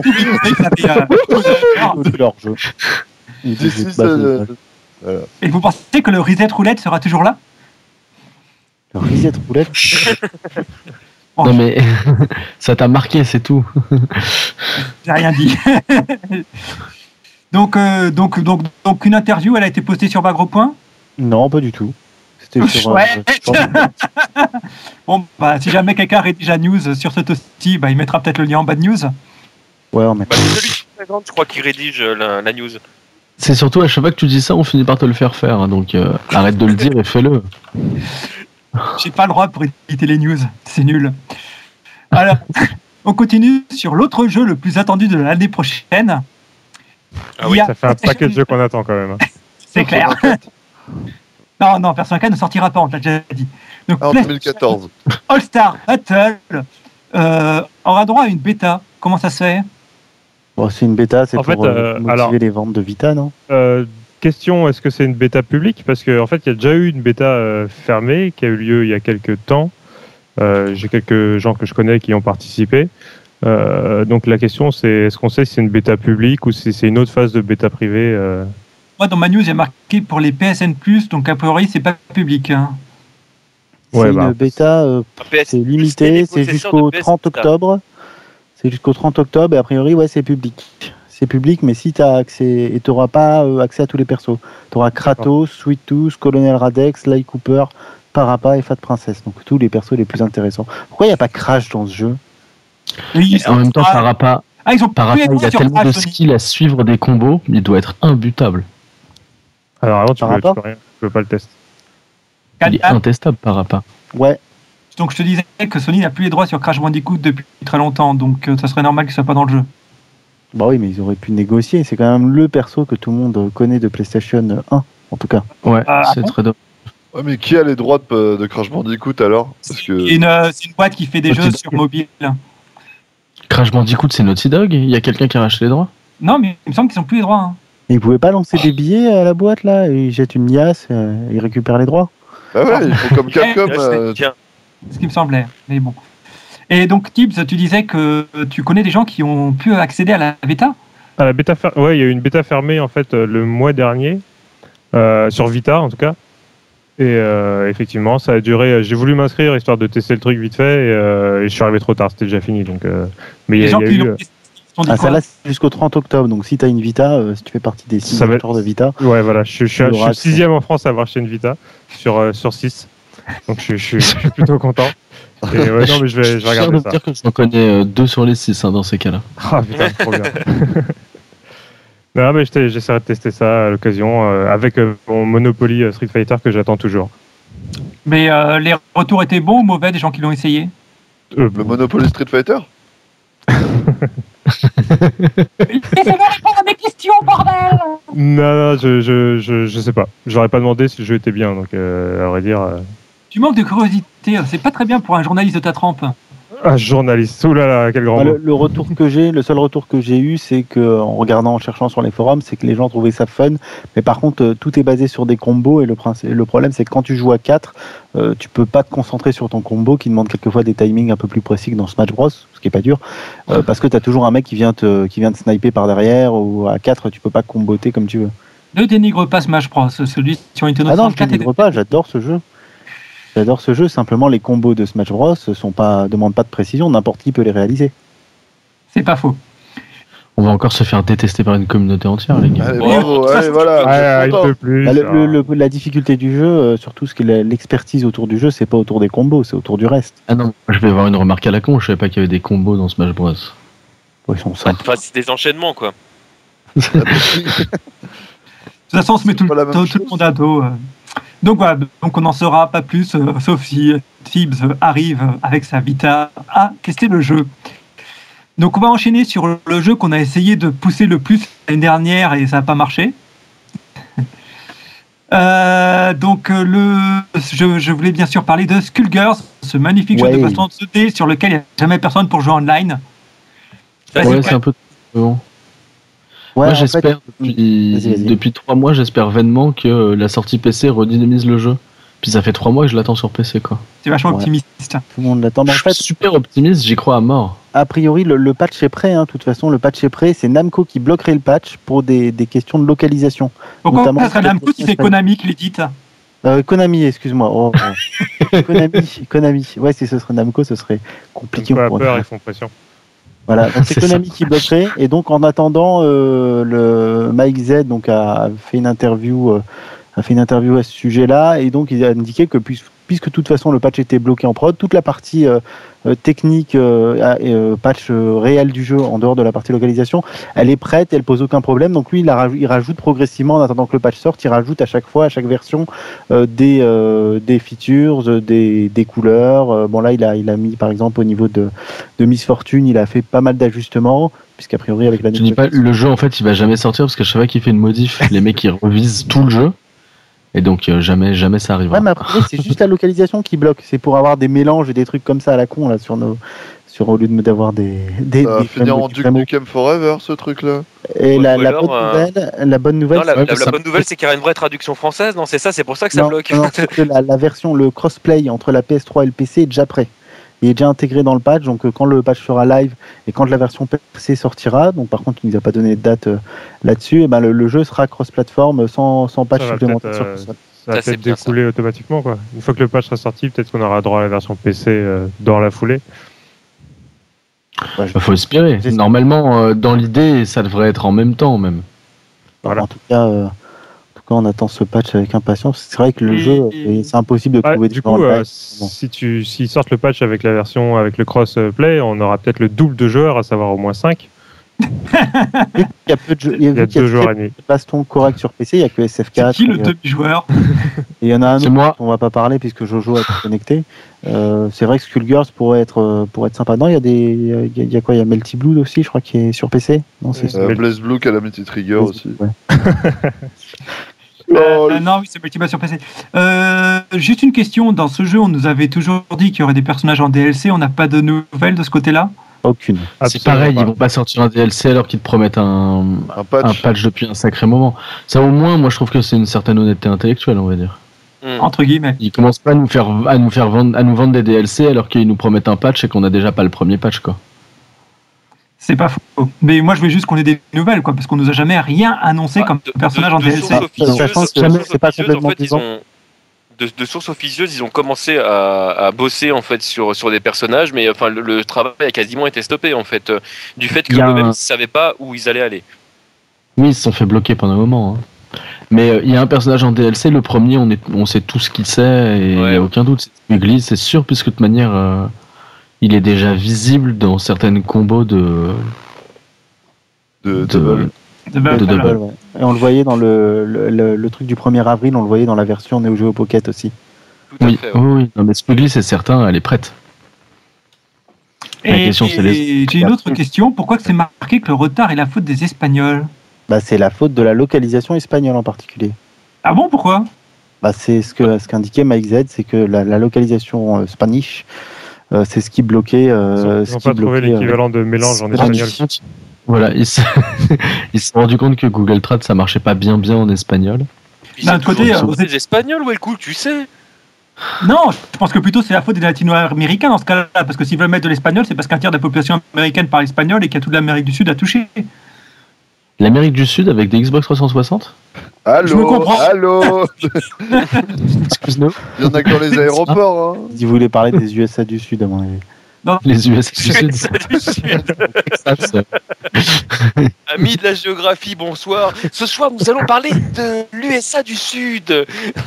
C'est leur jeu. Et vous pensez que le reset roulette sera toujours là? Le reset roulette? Non mais ça t'a marqué, c'est tout. J'ai rien dit. Donc une interview, elle a été postée sur Bagropoint? Non, pas du tout. Bon, si jamais quelqu'un rédige la news sur ce Toasty, il mettra peut-être le lien en bad news. Ouais, on met. Je crois qu'il rédige la news. C'est surtout à chaque fois que tu dis ça, on finit par te le faire, hein, donc arrête de le dire et fais-le. J'ai pas le droit pour éviter les news, c'est nul. Alors, on continue sur l'autre jeu le plus attendu de l'année prochaine. Ah oui, ça fait un paquet de jeux qu'on attend quand même. C'est clair. Non, Persona 4 ne sortira pas, on l'a déjà dit. Donc, en 2014. All-Star Battle aura droit à une bêta. Comment ça se fait? Bon, c'est une bêta, c'est pour motiver les ventes de Vita, non? question, est-ce que c'est une bêta publique? Parce qu'en fait, il y a déjà eu une bêta fermée qui a eu lieu il y a quelques temps. J'ai quelques gens que je connais qui y ont participé. Donc la question, c'est est-ce qu'on sait si c'est une bêta publique ou si c'est une autre phase de bêta privée Moi, dans ma news, il y a marqué pour les PSN+, donc a priori, c'est pas public. Hein. C'est une bêta, c'est limité, c'est jusqu'au 30 octobre. C'est jusqu'au 30 octobre et a priori, ouais, c'est public. C'est public, mais si tu as accès, et tu n'auras pas accès à tous les persos. Tu auras Kratos, Sweet Tooth, Colonel Radex, Sly Cooper, Parappa et Fat Princess. Donc tous les persos les plus intéressants. Pourquoi il n'y a pas Crash dans ce jeu? Oui, en même temps, Parappa, il a tellement de skills à suivre des combos, il doit être imbutable. Alors avant, tu peux pas le tester. Il est intestable, Parappa. Ouais. Donc je te disais que Sony n'a plus les droits sur Crash Bandicoot depuis très longtemps, donc ça serait normal qu'il soit pas dans le jeu. Bah oui, mais ils auraient pu négocier. C'est quand même le perso que tout le monde connaît de PlayStation 1, en tout cas. Ouais, c'est très dommage. Ouais, mais qui a les droits de Crash Bandicoot alors? Parce que... C'est une boîte qui fait des jeux sur mobile. Crash Bandicoot, c'est Naughty Dog? Il y a quelqu'un qui a racheté les droits? Non, mais il me semble qu'ils n'ont plus les droits. Hein. Et ils pouvaient pas lancer des billets à la boîte là? Ils jettent une liasse, ils récupèrent les droits. Bah ouais, ils font comme Capcom. Ce qui me semblait, mais bon. Et donc, Tibbs, tu disais que tu connais des gens qui ont pu accéder à la bêta? À la bêta ouais, il y a eu une bêta fermée en fait le mois dernier, sur Vita en tout cas. Et effectivement, ça a duré. J'ai voulu m'inscrire histoire de tester le truc vite fait et je suis arrivé trop tard, c'était déjà fini. Donc, mais il y a eu. Ça là, c'est jusqu'au 30 octobre. Donc, si tu as une Vita, si tu fais partie des 6 acheteurs de Vita. Ouais, voilà. Je suis le 6e en France à avoir acheté une Vita sur 6. Donc, je suis plutôt content. Et ouais, non, mais je vais regarder ça. Je dire que j'en connais 2 sur les 6 dans ces cas-là. Ah putain, trop bien. Non, mais j'essaierai de tester ça à l'occasion avec mon Monopoly Street Fighter que j'attends toujours. Mais les retours étaient bons ou mauvais des gens qui l'ont essayé? Le Monopoly Street Fighter? Laissez-moi répondre à mes questions, bordel! Non, je sais pas. J'aurais pas demandé si le jeu était bien, donc à vrai dire. Tu manques de curiosité, c'est pas très bien pour un journaliste de ta trempe. Ah, journaliste, oulala, quel grand mot. Le seul retour que j'ai eu, c'est que en regardant, en cherchant sur les forums, c'est que les gens trouvaient ça fun. Mais par contre, tout est basé sur des combos et le problème, c'est que quand tu joues à 4, tu peux pas te concentrer sur ton combo qui demande quelquefois des timings un peu plus précis que dans Smash Bros, ce qui est pas dur, parce que tu as toujours un mec qui vient te sniper par derrière, ou à 4, tu peux pas comboter comme tu veux. Ne dénigre pas Smash Bros, celui sur Nintendo 64. Ah non, je dénigre pas, j'adore ce jeu. J'adore ce jeu, simplement les combos de Smash Bros demandent pas de précision, n'importe qui peut les réaliser. C'est pas faux. On va encore se faire détester par une communauté entière, les gars. Allez, bravo, allez, voilà. Un peu plus. La difficulté du jeu, surtout ce qui est l'expertise autour du jeu, c'est pas autour des combos, c'est autour du reste. Ah non, je vais avoir une remarque à la con, je savais pas qu'il y avait des combos dans Smash Bros. Ouais, ils sont simples. Enfin, c'est des enchaînements, quoi. De toute façon, on se met tout le monde à dos. Donc voilà, donc on n'en saura pas plus, sauf si Tibbs arrive avec sa Vita à tester le jeu. Donc on va enchaîner sur le jeu qu'on a essayé de pousser le plus l'année dernière et ça n'a pas marché. Je voulais bien sûr parler de Skullgirls, ce magnifique jeu de baston 2D sur lequel il n'y a jamais personne pour jouer online. Ouais, c'est un peu bon. Ouais, moi, j'espère, depuis 3 mois, j'espère vainement que la sortie PC redynamise le jeu. Puis ça fait 3 mois que je l'attends sur PC, quoi. C'est vachement optimiste. Tout le monde l'attend. Je suis super optimiste, j'y crois à mort. A priori, le patch est prêt. De toute façon, le patch est prêt. C'est Namco qui bloquerait le patch pour des questions de localisation. Pourquoi ça serait Namco si c'est Konami qui l'édite? Konami, excuse-moi. Konami. Ouais, si ce serait Namco, ce serait compliqué. Ils font pression. Voilà, donc c'est Konami qui bloquerait. Et donc, en attendant, le Mike Z a fait une interview à ce sujet-là. Et donc, il a indiqué que puisque de toute façon le patch était bloqué en prod, toute la partie technique, patch réel du jeu en dehors de la partie localisation, elle est prête, elle pose aucun problème. Donc lui, il rajoute progressivement en attendant que le patch sorte, il rajoute à chaque version des features, des couleurs. Bon là, il a mis par exemple au niveau de Miss Fortune, il a fait pas mal d'ajustements. Puisqu'a priori avec la je dis pas, le jeu en fait il va jamais sortir parce que chaque fois qu'il fait une modif, les mecs ils revisent tout le jeu. Et donc jamais ça arrivera. Ouais, mais après c'est juste la localisation qui bloque. C'est pour avoir des mélanges et des trucs comme ça à la con là sur au lieu d'avoir des ça va finir en Duke Nukem Forever, ce truc-là. Et la bonne nouvelle, la bonne nouvelle, c'est qu'il y a une vraie traduction française, non? C'est ça, c'est pour ça que ça bloque. Non, c'est que la version, le crossplay entre la PS3 et le PC est déjà prêt. Il est déjà intégré dans le patch, donc quand le patch sera live et quand la version PC sortira, donc par contre il nous a pas donné de date là-dessus, et ben le jeu sera cross-platform sans patch supplémentaire sur console. Ça va peut-être découler automatiquement, quoi. Une fois que le patch sera sorti, peut-être qu'on aura droit à la version PC dans la foulée. Ouais, faut espérer. Normalement, dans l'idée, ça devrait être en même temps, même. Voilà. En tout cas, on attend ce patch avec impatience. C'est vrai que le jeu, c'est impossible de trouver du coup, s'ils sortent le patch avec la version avec le cross-play, on aura peut-être le double de joueurs, à savoir au moins 5. Il y a peu de jeux, il y a 2 joueurs à nuit. Baston correct sur PC, il y a que SF4. C'est qui le demi-joueur? Et il y en a un autre dont on va pas parler puisque Jojo a été connecté. C'est vrai que Skullgirls pourrait être sympa. Non, il y a quoi? Il y a Melty Blood aussi, je crois, qui est sur PC. Non, c'est Blaze Blue, Calamity Trigger aussi. Ouais. Non, oui, c'est Melty Blood sur PC. Juste une question. Dans ce jeu, on nous avait toujours dit qu'il y aurait des personnages en DLC. On n'a pas de nouvelles de ce côté-là? Aucune. C'est pareil, ils vont pas sortir un DLC alors qu'ils te promettent un patch depuis un sacré moment. Ça, au moins, moi, je trouve que c'est une certaine honnêteté intellectuelle, on va dire. Entre guillemets. Ils commencent pas à nous vendre des DLC alors qu'ils nous promettent un patch et qu'on a déjà pas le premier patch, quoi. C'est pas faux. Mais moi, je veux juste qu'on ait des nouvelles, quoi, parce qu'on nous a jamais rien annoncé comme personnage en DLC. C'est pas complètement disant. De sources officieuses, ils ont commencé à bosser en fait sur des personnages, mais enfin le travail a quasiment été stoppé en fait du fait que eux-mêmes ne savaient pas où ils allaient aller. Oui, ils se sont fait bloquer pendant un moment. Hein. Mais il y a un personnage en DLC, le premier, on sait tout ce qu'il sait et il n'y a aucun doute. C'est Squiggly, c'est sûr, puisque de toute manière, il est déjà visible dans certaines combos de Double. Ouais. Et on le voyait dans le truc du 1er avril, on le voyait dans la version Neo Geo Pocket aussi. Tout à fait, ouais. Oui. Non, mais Squiggly, c'est certain, elle est prête. Et j'ai une autre question. Pourquoi c'est marqué que le retard est la faute des Espagnols? Bah, c'est la faute de la localisation espagnole en particulier. Ah bon, pourquoi? Bah, c'est ce qu'indiquait Mike Z, c'est que la localisation Spanish, c'est ce qui bloquait. Ils n'ont pas trouvé l'équivalent de mélange en espagnol. Voilà, ils se sont rendu compte que Google Trad ça marchait pas bien en espagnol. D'un autre côté, vous êtes espagnol, ouais, cool, tu sais. Non, je pense que plutôt c'est la faute des latino-américains dans ce cas-là, parce que s'ils veulent mettre de l'espagnol, c'est parce qu'un tiers de la population américaine parle espagnol et qu'il y a toute l'Amérique du Sud à toucher. L'Amérique du Sud avec des Xbox 360? Je me comprends. Allô. Excuse-nous. Il y en a que dans les aéroports. Hein. Si vous voulez parler des USA du Sud, à mon avis. Non. Les USA du Sud. Amis de la géographie, bonsoir. Ce soir, nous allons parler de l'USA du Sud.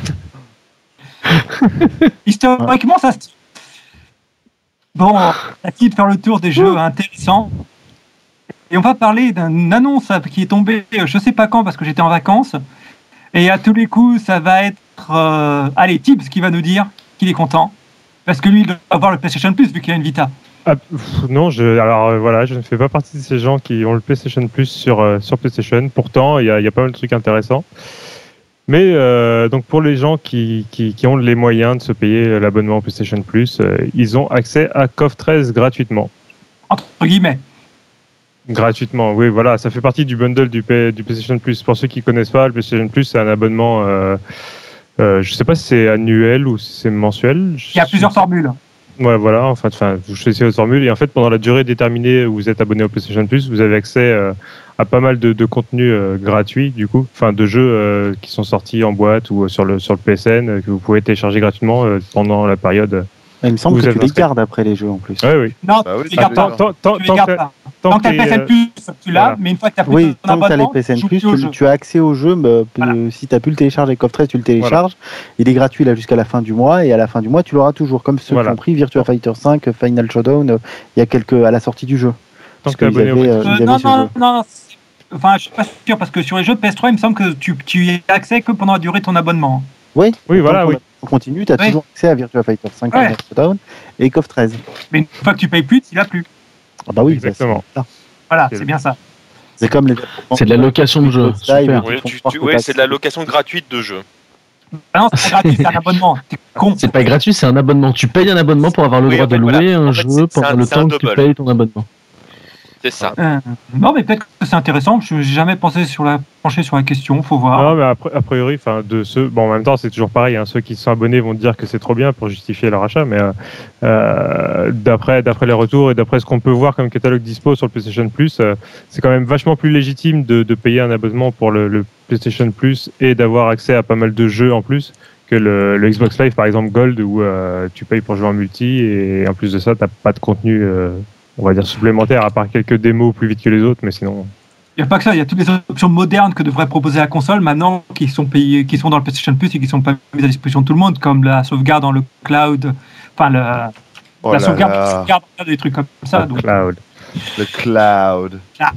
Historiquement, ça se... Bon, on a fini de faire le tour des jeux intéressants. Et on va parler d'une annonce qui est tombée, je sais pas quand, parce que j'étais en vacances. Et à tous les coups, ça va être... Allez, Tibbs qui va nous dire qu'il est content. Parce que lui, il doit avoir le PlayStation Plus, vu qu'il a une Vita. Non, voilà, je ne fais pas partie de ces gens qui ont le PlayStation Plus sur PlayStation. Pourtant, il y a pas mal de trucs intéressants. Mais donc pour les gens qui ont les moyens de se payer l'abonnement PlayStation Plus, ils ont accès à KOF 13 gratuitement. Entre guillemets. Gratuitement, oui, voilà, ça fait partie du bundle du PlayStation Plus. Pour ceux qui connaissent pas, le PlayStation Plus, c'est un abonnement. Je sais pas si c'est annuel ou si c'est mensuel. Il y a plusieurs formules. Ouais, voilà, enfin, vous choisissez votre formule et en fait, pendant la durée déterminée où vous êtes abonné au PlayStation Plus, vous avez accès à pas mal de contenus gratuits, du coup, enfin, de jeux qui sont sortis en boîte ou sur le PSN que vous pouvez télécharger gratuitement pendant la période. Il me semble que tu les gardes après les jeux en plus. Oui. Non, tu les gardes pas. Tant que tu as PSN Plus, tu l'as, mais une fois que tu as plus ton abonnement, tant que tu as les PSN Plus, tu as accès au jeu. Si tu as pu le télécharger avec KOF 13, tu le télécharges. Voilà. Il est gratuit là jusqu'à la fin du mois, et à la fin du mois, tu l'auras toujours. Comme ceux qui ont pris Virtua Fighter 5, Final Showdown, il y a quelques à la sortie du jeu. Tant que tu es abonné non. Enfin, je suis pas sûr, parce que sur les jeux de PS3, il me semble que tu y as accès que pendant la durée de ton abonnement. Oui, voilà, oui. On continue, tu as toujours accès à Virtua Fighter 5, Showdown et KOF 13. Mais une fois que tu payes plus, tu l'as plus. Ah bah oui, exactement. Voilà, c'est bien ça. C'est comme les... C'est de la location de jeu. Oui, c'est de la location gratuite de jeu. Ah non, c'est pas gratuit, c'est un abonnement. T'es con. C'est pas gratuit, c'est un abonnement. Tu payes un abonnement pour avoir le droit de louer un jeu pendant le temps que tu payes ton abonnement. C'est ça. Non, mais peut-être que c'est intéressant. Je n'ai jamais penché sur la question. Faut voir. Non, mais a priori, de ceux. Bon, en même temps, c'est toujours pareil. Hein, ceux qui sont abonnés vont te dire que c'est trop bien pour justifier leur achat. Mais d'après les retours et d'après ce qu'on peut voir comme catalogue dispo sur le PlayStation Plus, c'est quand même vachement plus légitime de payer un abonnement pour le PlayStation Plus et d'avoir accès à pas mal de jeux en plus que le Xbox Live, par exemple Gold, où tu payes pour jouer en multi et en plus de ça, t'as pas de contenu. On va dire supplémentaire, à part quelques démos plus vite que les autres, mais sinon. Il n'y a pas que ça, il y a toutes les options modernes que devrait proposer la console maintenant qui sont dans le PlayStation Plus et qui ne sont pas mises à disposition de tout le monde, comme la sauvegarde dans le cloud, enfin la sauvegarde, des trucs comme ça. Le cloud.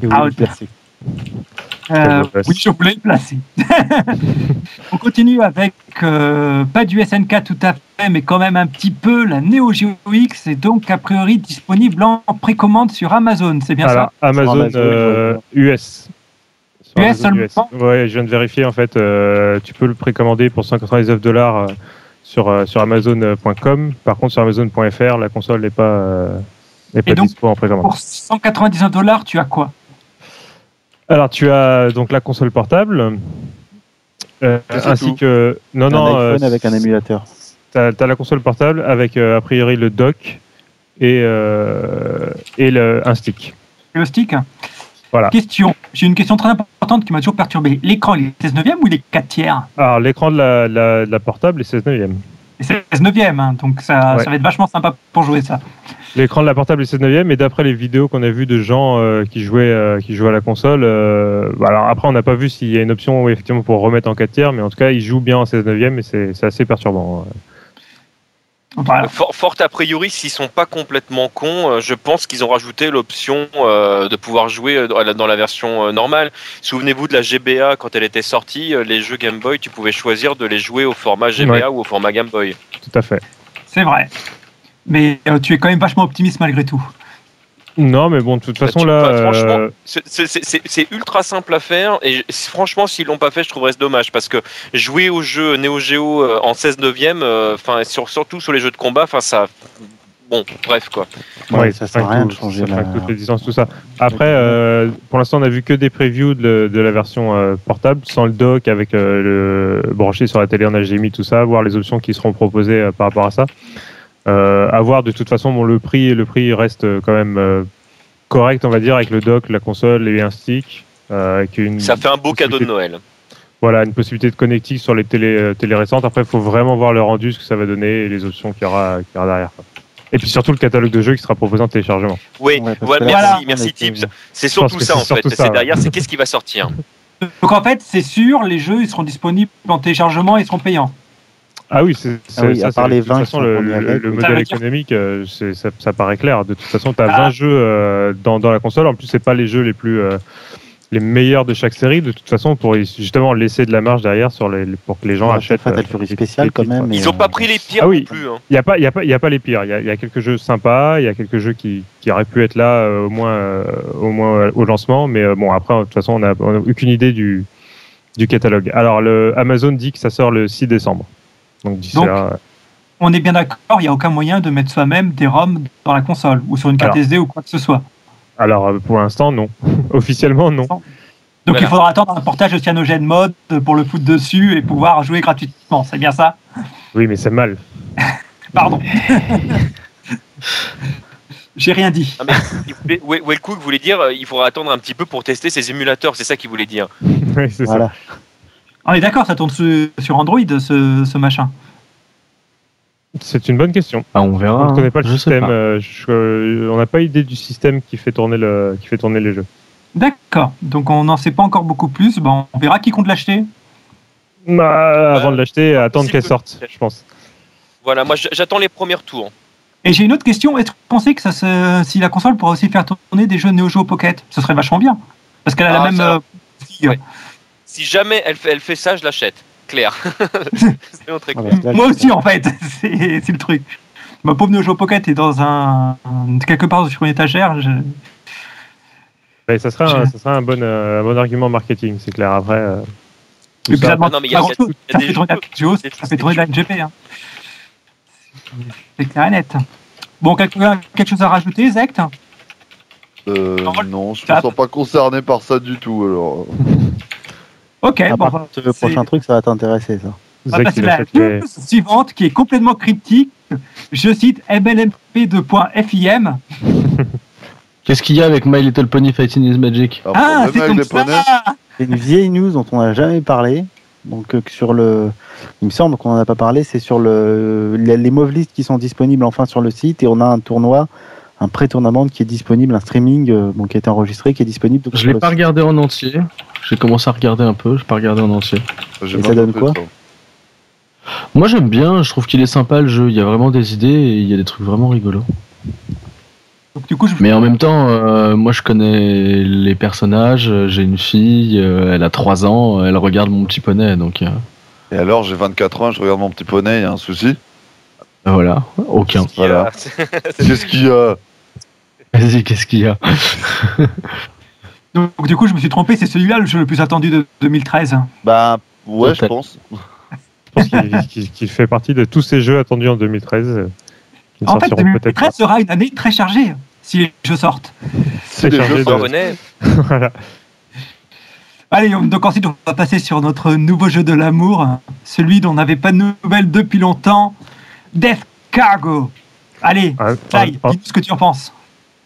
Oui, je voulais le placer. On continue avec pas du SNK tout à fait, mais quand même un petit peu la Neo Geo X est donc a priori disponible en précommande sur Amazon, c'est bien ça? Amazon US. US seulement? Ouais, je viens de vérifier en fait. Tu peux le précommander pour $199 sur Amazon.com. Par contre, sur Amazon.fr, la console n'est pas dispo en précommande. Pour $199, tu as quoi? Alors, tu as donc la console portable, ainsi que un iPhone avec un émulateur. T'as la console portable avec a priori le dock et un stick. Le stick. Voilà. J'ai une question très importante qui m'a toujours perturbé. L'écran, il est 16/9 ou il est 4/3? Alors, l'écran de la portable est 16/9. C'est 16/9, hein, donc ça va être vachement sympa pour jouer ça. L'écran de la portable est 16/9 et d'après les vidéos qu'on a vues de gens qui jouaient à la console, alors après on n'a pas vu s'il y a une option effectivement pour remettre en 4/3, mais en tout cas ils jouent bien en 16/9 et c'est assez perturbant. Voilà. Fort a priori, s'ils sont pas complètement cons, je pense qu'ils ont rajouté l'option de pouvoir jouer dans la version normale. Souvenez-vous de la GBA quand elle était sortie, les jeux Game Boy, tu pouvais choisir de les jouer au format GBA ou au format Game Boy. Tout à fait. C'est vrai. Mais tu es quand même vachement optimiste malgré tout. Non, mais bon, de toute façon, franchement, c'est ultra simple à faire. Et franchement, s'ils l'ont pas fait, je trouverais ça dommage. Parce que jouer au jeu Neo Geo en 16/9, surtout sur les jeux de combat, ça. Bon, bref, quoi. Ouais, ça sert à rien de changer toutes les distances, tout ça. Après, pour l'instant, on a vu que des previews de la version portable, sans le dock, avec le branché sur la télé en HDMI, tout ça, voir les options qui seront proposées par rapport à ça. À voir de toute façon, bon, le prix reste quand même correct, on va dire, avec le dock, la console et un stick. Ça fait un beau cadeau de Noël. Voilà, une possibilité de connectique sur les télé récentes. Après, il faut vraiment voir le rendu, ce que ça va donner et les options qu'il y aura derrière. Et puis surtout le catalogue de jeux qui sera proposé en téléchargement. Oui, merci Tibbs. C'est surtout ça en fait. C'est derrière, c'est qu'est-ce qui va sortir. Donc en fait, c'est sûr, les jeux ils seront disponibles en téléchargement et ils seront payants. Ah oui, à part les 20 de toute façon, le modèle économique, ça paraît clair. De toute façon, tu as 20 jeux dans la console. En plus, c'est pas les jeux les meilleurs de chaque série. De toute façon, pour justement laisser de la marge derrière pour que les gens achètent. T'as le jury spécial quand même. Ils n'ont pas pris les pires non plus. Il n'y a pas les pires. Il y a quelques jeux sympas. Il y a quelques jeux qui auraient pu être là au moins au lancement. Mais bon, après, de toute façon, on n'a aucune idée du catalogue. Alors, Amazon dit que ça sort le 6 décembre. Donc, on est bien d'accord, il n'y a aucun moyen de mettre soi-même des ROM dans la console ou sur une carte SD ou quoi que ce soit. Alors, pour l'instant, non. Officiellement, non. Donc, il faudra attendre un portage Cyanogen Mode pour le foutre dessus et pouvoir jouer gratuitement, c'est bien ça? Oui, mais c'est mal. Pardon. J'ai rien dit. Wellcook voulait dire il faudra attendre un petit peu pour tester ces émulateurs, c'est ça qu'il voulait dire. Oui, c'est ça. On est d'accord, ça tourne sur Android, ce machin. C'est une bonne question. On verra. On ne connaît pas le système. On n'a pas idée du système qui fait tourner les jeux. D'accord. Donc on n'en sait pas encore beaucoup plus. On verra qui compte l'acheter. Avant de l'acheter, attendre qu'elle sorte, je pense. Voilà, moi j'attends les premiers tours. Et j'ai une autre question. Est-ce que vous pensez que si la console pourra aussi faire tourner des jeux Neo Geo Pocket, ce serait vachement bien? Parce qu'elle a la même... Ouais. Si jamais elle fait ça, je l'achète. Claire. Très cool. Moi aussi, en fait. C'est le truc. Ma pauvre Neo Geo Pocket est dans quelque part sur une étagère. Ça sera un bon argument marketing, c'est clair. Après, Et puis ça demande non, mais il y a pas grand-chose. il y a Ça des fait tourner jeux, la ça fait tourner de la NGP. Hein. C'est clair et net. Bon, quelque chose à rajouter, Zect? Non, je me sens pas concerné par ça du tout, alors. Ok, bon, le prochain truc, ça va t'intéresser, ça. On va passer à la news suivante qui est complètement cryptique. Je cite MLMP2.FIM. Qu'est-ce qu'il y a avec My Little Pony Fighting is Magic? Ah, c'est comme ça. C'est une vieille news dont on n'a jamais parlé. Donc sur le, il me semble qu'on n'en a pas parlé. C'est sur les move lists qui sont disponibles enfin sur le site, et on a un tournoi, un pré-tournament qui est disponible, un streaming qui a été enregistré, qui est disponible. Donc, je l'ai pas regardé en entier. J'ai commencé à regarder un peu. Je n'ai pas regardé en entier. Et ça donne quoi? Moi j'aime bien. Je trouve qu'il est sympa le jeu. Il y a vraiment des idées et il y a des trucs vraiment rigolos. Donc, du coup, Mais en même temps, moi je connais les personnages, j'ai une fille, elle a 3 ans, elle regarde mon petit poney, donc... Et alors, j'ai 24 ans, je regarde mon petit poney, il y a un souci? Voilà, aucun. Voilà. Qu'est-ce qu'il y a? Vas-y, qu'est-ce qu'il y a? Donc du coup, je me suis trompé, c'est celui-là le jeu le plus attendu de 2013. Bah, ouais, je pense. Je pense qu'il fait partie de tous ces jeux attendus en 2013. En fait, 2013 sera une année très chargée si les jeux sortent. C'est des jeux japonais. Voilà. Allez, donc ensuite on va passer sur notre nouveau jeu de l'amour, celui dont on n'avait pas de nouvelles depuis longtemps, Death Cargo. Allez, dis-nous ce que tu en penses.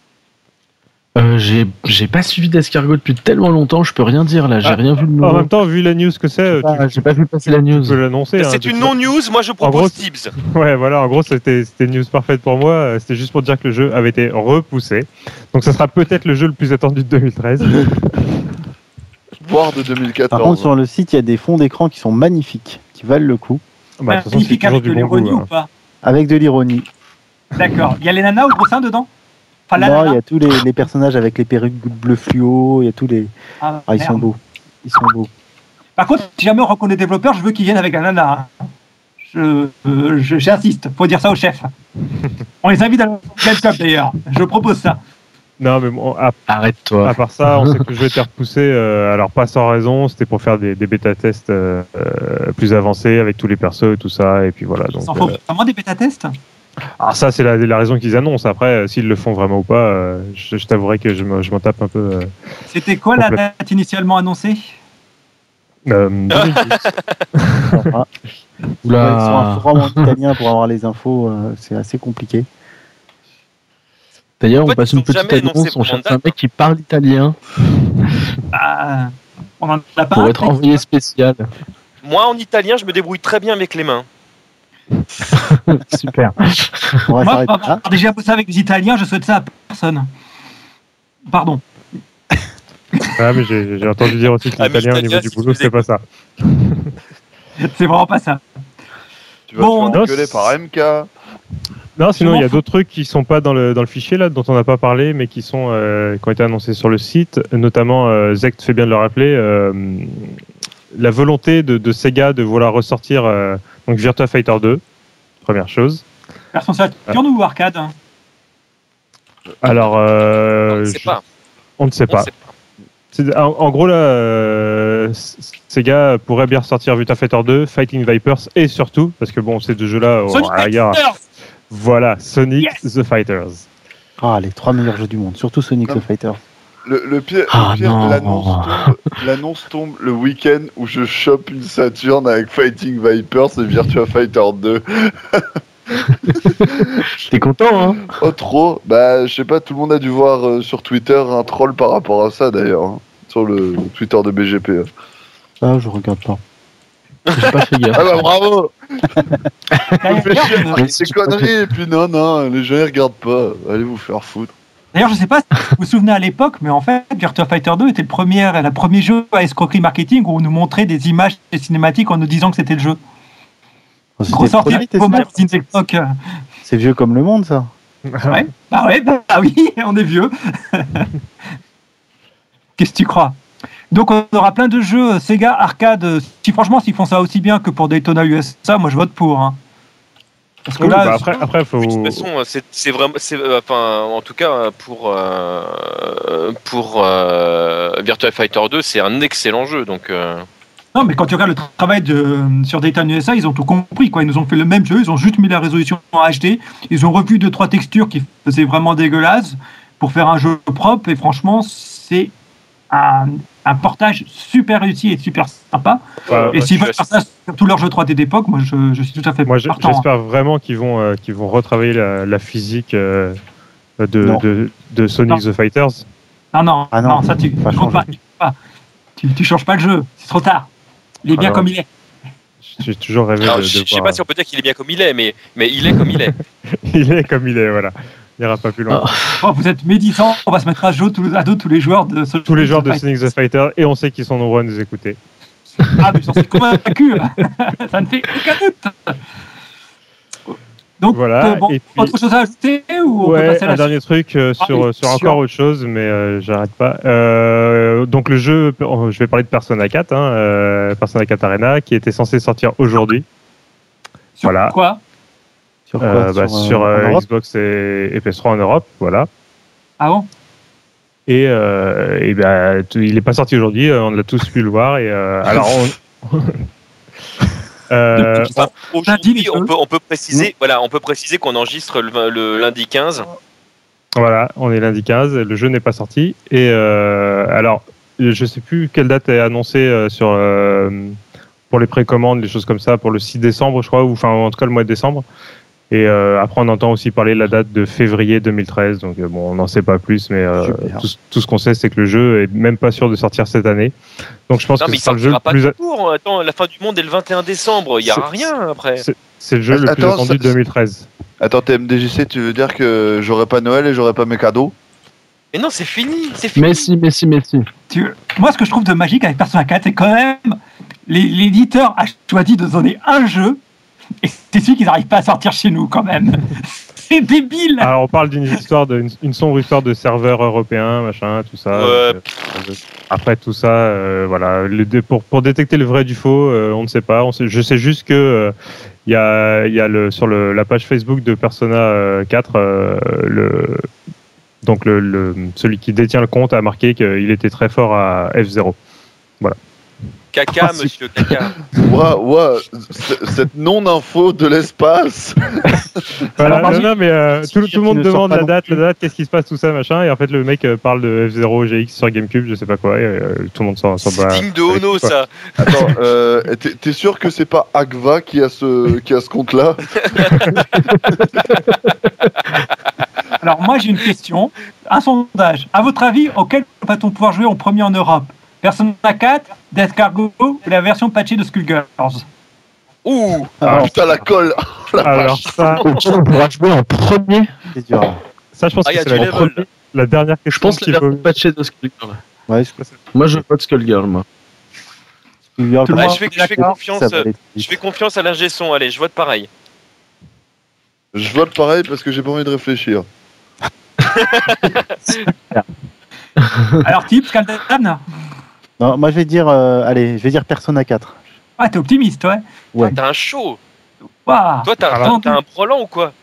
J'ai pas suivi d'escargot depuis tellement longtemps, je peux rien dire là, j'ai rien vu de nouveau. En même temps, vu la news que c'est, j'ai pas vu passer la news. Tu peux l'annoncer. C'est une non-news, moi je propose Tibbs. Ouais, voilà, en gros, c'était une news parfaite pour moi. C'était juste pour dire que le jeu avait été repoussé. Donc, ça sera peut-être le jeu le plus attendu de 2013. Voire de 2014. Par contre, sur le site, il y a des fonds d'écran qui sont magnifiques, qui valent le coup. Bah, magnifique avec de l'ironie ou pas? Avec de l'ironie. D'accord. Il y a les nanas au sein dedans? Enfin, non, il y a tous les personnages avec les perruques bleu fluo, il y a tous les... ils sont beaux. Ils sont beaux. Par contre, si jamais on reconnaît des développeurs, je veux qu'ils viennent avec un nana. J'insiste, faut dire ça au chef. On les invite à la Game Cup d'ailleurs, je propose ça. Non, mais bon, arrête-toi. À part ça, on sait que le jeu était repoussé, alors pas sans raison, c'était pour faire des bêta-tests plus avancés avec tous les persos et tout ça, et puis voilà. Donc, il faut vraiment des bêta-tests? Alors ça, c'est la raison qu'ils annoncent. Après, s'ils le font vraiment ou pas, je t'avouerai que je m'en tape un peu. C'était quoi la date initialement annoncée? 2010. Oula. Sur un forum en italien pour avoir les infos, c'est assez compliqué. D'ailleurs, on passe une petite annonce, on cherche un mec qui parle italien. On en a pas pour être envoyé spécial. Moi, en italien, je me débrouille très bien avec les mains. Super. Moi, déjà bossé avec les Italiens, je souhaite ça à personne. Pardon. Ah, mais j'ai entendu dire aussi que l'italien au niveau du boulot, c'était pas ça. C'est vraiment pas ça. Tu vas te faire engueuler par MK. Non, sinon il y a d'autres trucs qui sont pas dans le fichier là, dont on n'a pas parlé, mais qui ont été annoncés sur le site. Notamment, Zect fait bien de le rappeler, la volonté de Sega de vouloir ressortir donc Virtua Fighter 2, première chose. Version Saturn ou arcade? Alors, on ne sait pas. En gros, là, Sega pourrait bien ressortir Virtua Fighter 2, Fighting Vipers, et surtout, parce que bon, ces deux jeux-là, voilà, Sonic the Fighters. Ah, les 3 meilleurs jeux du monde, surtout Sonic the Fighters. Le pire, l'annonce tombe le week-end où je chope une Saturn avec Fighting Vipers et Virtua Fighter 2. T'es content, hein? Oh, trop. Bah, je sais pas, tout le monde a dû voir sur Twitter un troll par rapport à ça, d'ailleurs. Hein, sur le Twitter de BGP. Ah, je regarde pas. J'ai pas fait gaffe. Ah bah, bravo! C'est conneries, et puis non, les gens ils regardent pas. Allez vous faire foutre. D'ailleurs, je sais pas si vous vous souvenez à l'époque, mais en fait, Virtua Fighter 2 était le premier jeu à escroquerie marketing où on nous montrait des images des cinématiques en nous disant que c'était le jeu. Ressortir vos matchs d'époque. C'est vieux comme le monde, ça. Ouais, bah oui, on est vieux. Qu'est-ce que tu crois? Donc on aura plein de jeux Sega arcade. Franchement, s'ils font ça aussi bien que pour Daytona USA, moi je vote pour. Hein. Parce que là, après, faut. De toute façon, c'est vraiment, en tout cas pour Virtua Fighter 2, c'est un excellent jeu. Donc. Non, mais quand tu regardes le travail sur Dayton USA, ils ont tout compris, quoi. Ils nous ont fait le même jeu, ils ont juste mis la résolution en HD, ils ont revu 2-3 textures qui faisaient vraiment dégueulasses pour faire un jeu propre, et franchement, c'est un portage super réussi et super sympa. Et s'ils veulent faire ça sur tous leurs jeux 3D d'époque, moi je suis tout à fait partant. J'espère vraiment qu'ils vont retravailler la physique de Sonic the Fighters. Non, ça tu comptes pas. Tu changes pas le jeu, c'est trop tard. Il est bien comme il est. J'ai toujours rêvé de je sais pas si on peut dire qu'il est bien comme il est, mais il est comme il est. Il est comme il est, voilà. Il n'ira pas plus loin. Oh, vous êtes médisants, on va se mettre à dos tous les joueurs de Sonic. Tous les joueurs de Sonic the Fighter, et on sait qu'ils sont nombreux à nous écouter. Ah, mais j'en suis convaincu. Ça ne fait aucun doute. Donc, voilà. Et puis, autre chose à ajouter ou on peut passer à un dernier truc sur encore autre chose, mais j'arrête pas. Donc le jeu, je vais parler de Persona 4, Persona 4 Arena, qui était censé sortir aujourd'hui. Sur quoi Sur Xbox et PS3 en Europe, voilà. Ah bon? Et il n'est pas sorti aujourd'hui, on l'a tous pu le voir. Et alors, aujourd'hui, on peut préciser qu'on enregistre le lundi 15. Voilà, on est lundi 15, le jeu n'est pas sorti. Et alors, je sais plus quelle date est annoncée pour les précommandes, les choses comme ça, pour le 6 décembre, je crois, ou enfin en tout cas le mois de décembre. Et après, on entend aussi parler de la date de février 2013. Donc bon, on n'en sait pas plus, mais tout ce qu'on sait, c'est que le jeu est même pas sûr de sortir cette année. Donc je pense que c'est le jeu le plus. Attends, la fin du monde est le 21 décembre. Il y aura rien après. C'est le jeu le plus attendu de 2013. Attends, TMDJC, tu veux dire que j'aurai pas Noël et j'aurai pas mes cadeaux? Mais non, c'est fini. Mais si. Moi, ce que je trouve de magique avec Persona 4, c'est quand même l'éditeur a choisi de donner un jeu. Et c'est celui qu'ils n'arrivent pas à sortir chez nous, quand même. C'est débile. Alors, on parle d'une sombre histoire de serveurs européens, machin, tout ça. Après tout ça, voilà. Pour détecter le vrai du faux, on ne sait pas. Je sais juste que il y a sur la page Facebook de Persona 4, celui qui détient le compte a marqué qu'il était très fort à F0. Voilà. Caca, monsieur Caca. Ouais, cette non-info de l'espace. Voilà, non, mais tout le monde demande la date, qu'est-ce qui se passe, tout ça, machin. Et en fait, le mec parle de F0 GX sur GameCube, je sais pas quoi, et tout le monde s'en bat. C'est digne de Ono, ça. Attends, t'es sûr que c'est pas Agva qui a ce compte-là? Alors, moi, j'ai une question. Un sondage. À votre avis, auquel va-t-on pouvoir jouer en premier en Europe? Persona 4, Death Cargo ou la version patchée de Skullgirls? Ouh! Putain, la colle! Alors ça, on pourra jouer en premier. C'est dur. Ça, je pense que c'est la dernière question. Je pense que la version patchée de Skullgirls. Ouais, moi, je vote Skullgirl, moi. Je fais confiance à l'ingé son. Allez, je vote pareil. Je vote pareil parce que j'ai pas envie de réfléchir. Alors, Tips, Caldan? Non, moi je vais dire Persona 4. Ah, t'es optimiste, ouais. Ouais. T'as un show. Wow. Toi, t'as un brelan ou quoi?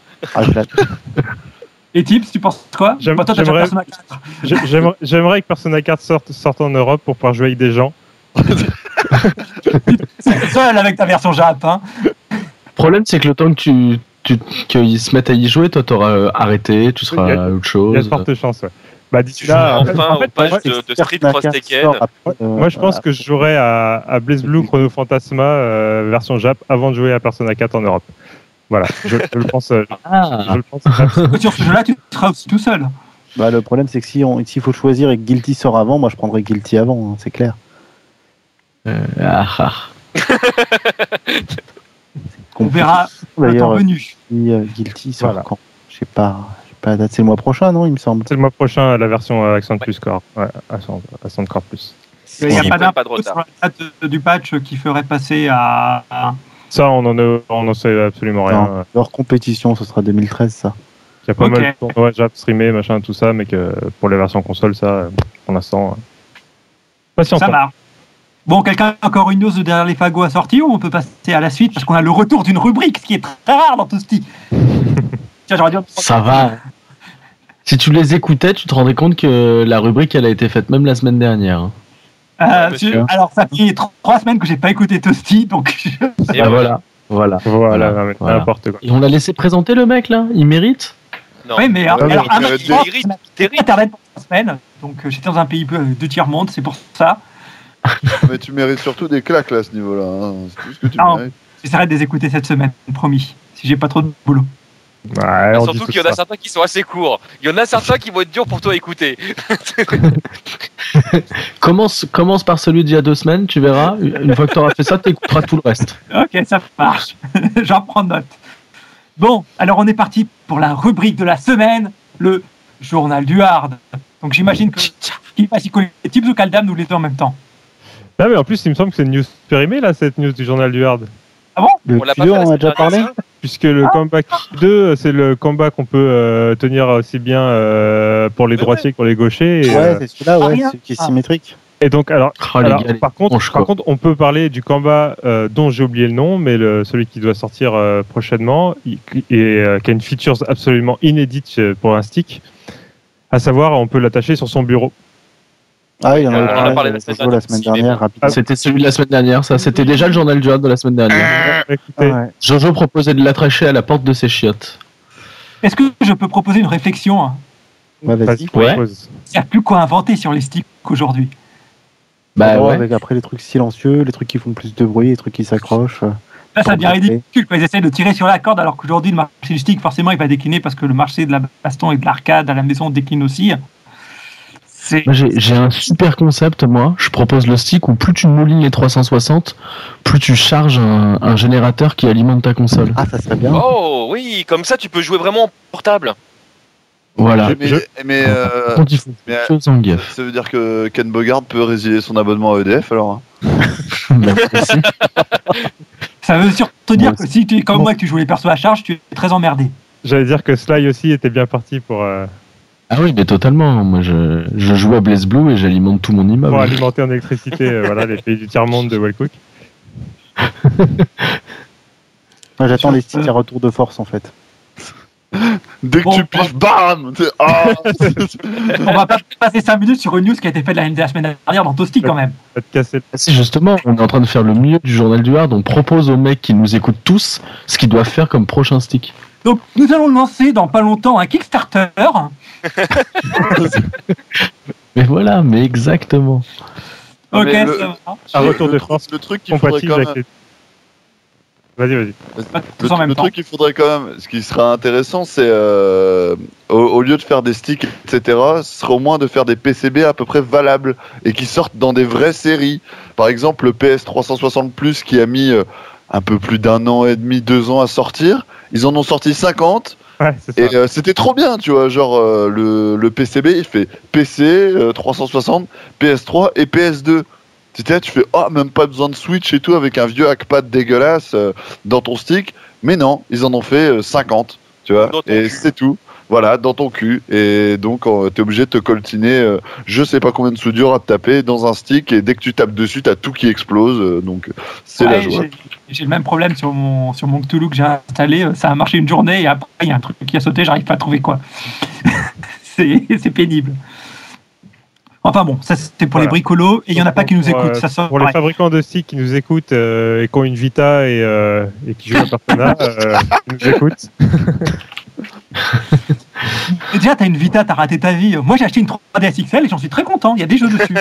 Et Tips, tu penses quoi? J'aimerais que Persona 4 sorte en Europe pour pouvoir jouer avec des gens. C'est seul avec ta version Jap, hein. Le problème, c'est que le temps que qu'ils se mettent à y jouer, toi, t'auras arrêté, tu seras à autre chose. Il y a de fortes chances, ouais. Bah, d'ici là, enfin, on passe de Street Cross Tekken. Moi, je pense que je jouerai à Blaze Blue Chrono Phantasma version Jap avant de jouer à Persona 4 en Europe. Voilà, je le pense. Je le pense. Sur ce jeu-là, tu seras aussi tout seul. Bah, le problème, c'est que s'il faut choisir et que Guilty sort avant, moi je prendrais Guilty avant, hein, c'est clair. On verra d'ailleurs venu. Si Guilty sort quand? Je sais pas la date, c'est le mois prochain, non, il me semble. C'est le mois prochain, la version Accent Plus Core. Ouais, Accent Core Plus. Il n'y a pas d'impact sur la date du patch qui ferait passer à... Ça, on n'en sait absolument rien. Non, leur compétition, ce sera 2013, ça. Il y a pas mal de tournois Jap streamés, machin, tout ça, mais que pour les versions console, ça, pour l'instant, patience. Ça marche. Bon, quelqu'un a encore une news de derrière les fagots à sortir ou on peut passer à la suite parce qu'on a le retour d'une rubrique, ce qui est très rare dans Toasty. Tiens, j'aurais dit... Ça va. Si tu les écoutais, tu te rendais compte que la rubrique, elle a été faite même la semaine dernière. Alors, ça fait 3 semaines que j'ai pas écouté Toasty, donc. Voilà. N'importe quoi. Et on l'a laissé présenter le mec là. Il mérite. Non. Oui, mais alors, Terrible. Internet pour 3 semaines, donc j'étais dans un pays de tiers-monde, c'est pour ça. Mais tu mérites surtout des claques là à ce niveau-là. Hein. C'est tout ce que tu Non. mérites. J'essaierai de les écouter cette semaine, promis, si j'ai pas trop de boulot. Ouais, on dit Surtout tout qu'il y en a ça. certains qui sont assez courts. Il y en a certains qui vont être durs pour toi à écouter. Commence par celui d'il y a 2 semaines, tu verras. Une fois que tu auras fait ça, tu écouteras tout le reste. Ok, ça marche. J'en prends note. Bon, alors on est parti pour la rubrique de la semaine, le journal du hard. Donc j'imagine qu'il va s'y coller Tips ou Kaldam, nous les deux en même temps. Non, mais en plus, il me semble que c'est une news périmée, là, cette news du journal du hard. Ah bon? Le On l'a pas tuyau, fait la on a déjà semaine parlé. dernière, Puisque le combat 2, c'est le combat qu'on peut tenir aussi bien pour les droitiers que pour les gauchers. Et, Ouais, c'est celui-là, ouais, rien. celui qui est symétrique. et donc, alors, Oh, les alors, gars, par contre, on peut parler du combat dont j'ai oublié le nom, mais celui qui doit sortir prochainement, et qui a une feature absolument inédite pour un stick. À savoir, on peut l'attacher sur son bureau. Ah, il y en On en a avait parlé parlé la semaine dernière, dernière, rapidement. C'était celui de la semaine dernière, ça. C'était déjà le journal du hard de la semaine dernière. Écoutez, Ouais. Jojo proposait de l'attacher à la porte de ses chiottes. Est-ce que je peux proposer une réflexion, hein? Ouais, vas-y. vas-y, Ouais. propose. Il n'y a plus quoi inventer sur les sticks aujourd'hui. Bah Bon, ouais. avec après les trucs silencieux, les trucs qui font plus de bruit, les trucs qui s'accrochent. Là, ça devient Ok. ridicule quand ils essayent de tirer sur la corde, alors qu'aujourd'hui, le marché du stick, forcément, il va décliner parce que le marché de la baston et de l'arcade à la maison décline aussi. C'est... Moi, j'ai un super concept, moi. Je propose le stick où plus tu moulines les 360, plus tu charges un générateur qui alimente ta console. Ah, ça serait bien. Oh oui, comme ça tu peux jouer vraiment en portable. Voilà. Mais Quand il faut mais, chose en gaffe. ça veut dire que Ken Bogard peut résilier son abonnement à EDF alors. Hein. Merci. Ça veut surtout dire que si tu es comme moi et que tu joues les persos à charge, tu es très emmerdé. J'allais dire que Sly aussi était bien parti pour Ah oui, mais totalement. Moi, je joue à Blaze Blue et j'alimente tout mon immeuble. alimenter en électricité voilà, les pays du tiers-monde de Wellcook. Moi, j'attends les sticks à retour de force, en fait. Dès que Bon, tu piges, bam. On va pas passer 5 minutes sur une news qui a été faite la semaine dernière dans Toasty quand même. Va te casser. Ah, si, justement, on est en train de faire le mieux du journal du hard. On propose aux mecs qui nous écoutent tous ce qu'ils doivent faire comme prochain stick. Donc nous allons lancer dans pas longtemps un Kickstarter. Mais voilà, mais exactement. Ok, Mais ça va. À retour de force, Le truc qu'il faudrait compatible quand avec même. les... Vas-y. Tous en même Le temps. truc qu'il faudrait quand même, ce qui sera intéressant, c'est au lieu de faire des sticks, etc., ce serait au moins de faire des PCB à peu près valables et qui sortent dans des vraies séries. Par exemple, le PS 360 Plus qui a mis un peu plus d'1 an et demi, 2 ans à sortir, ils en ont sorti 50 Ouais, c'est ça. et c'était trop bien, tu vois. Genre le PCB, il fait PC 360, PS3 et PS2. Tu fais, oh, même pas besoin de Switch et tout avec un vieux hackpad dégueulasse dans ton stick. Mais non, ils en ont fait 50, tu vois. Dans ton Et cul. c'est tout. Voilà, dans ton cul. Et donc, t'es obligé de te coltiner je sais pas combien de soudure à te taper dans un stick. Et dès que tu tapes dessus, t'as tout qui explose. Donc, c'est la Ouais, joie. j'ai le même problème sur mon Cthulhu que j'ai installé. Ça a marché une journée et après il y a un truc qui a sauté, j'arrive pas à trouver quoi. c'est pénible. Enfin bon, ça c'était pour Voilà. les bricolos et il y en a pas qui nous Pour, écoutent. Ça sort Pour les pareil. fabricants de sticks qui nous écoutent et qui ont une Vita et qui jouent à Persona, qui nous écoutent. Et déjà, t'as une Vita, t'as raté ta vie. Moi j'ai acheté une 3DS XL et j'en suis très content. Il y a des jeux dessus.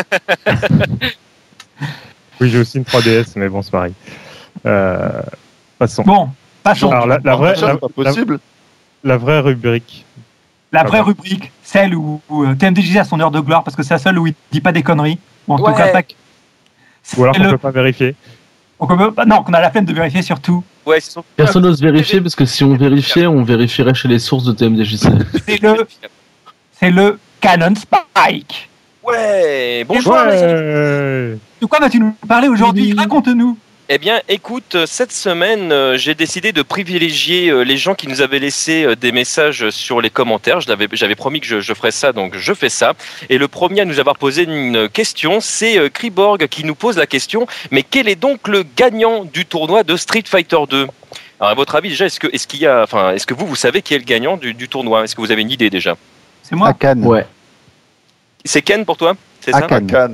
Oui, j'ai aussi une 3DS, mais bon, c'est pareil. Passons. Bon, passons. Alors, la vraie, C'est pas possible. la vraie rubrique. La vraie rubrique, celle où TMDJC a son heure de gloire parce que c'est la seule où il dit pas des conneries. Ou en tout Ouais. cas, pas. Ou alors C'est qu'on le- peut pas vérifier. Non, qu'on a la peine de vérifier surtout. Ouais, c'est son... Personne n'ose vérifier parce que si on vérifiait, on vérifierait chez les sources de TMDJC. C'est le Canon Spike. Ouais, bonjour. Ouais. De quoi vas-tu nous parler aujourd'hui? Raconte-nous. Eh bien, écoute, cette semaine, j'ai décidé de privilégier les gens qui nous avaient laissé des messages sur les commentaires. J'avais promis que je ferais ça, donc je fais ça. Et le premier à nous avoir posé une question, c'est Kriborg qui nous pose la question. Mais quel est donc le gagnant du tournoi de Street Fighter 2 ? Alors, à votre avis, déjà, est-ce que vous savez qui est le gagnant du tournoi ? Est-ce que vous avez une idée déjà ? C'est moi. À Cannes. Ouais. C'est Ken pour toi? C'est ça? Akan.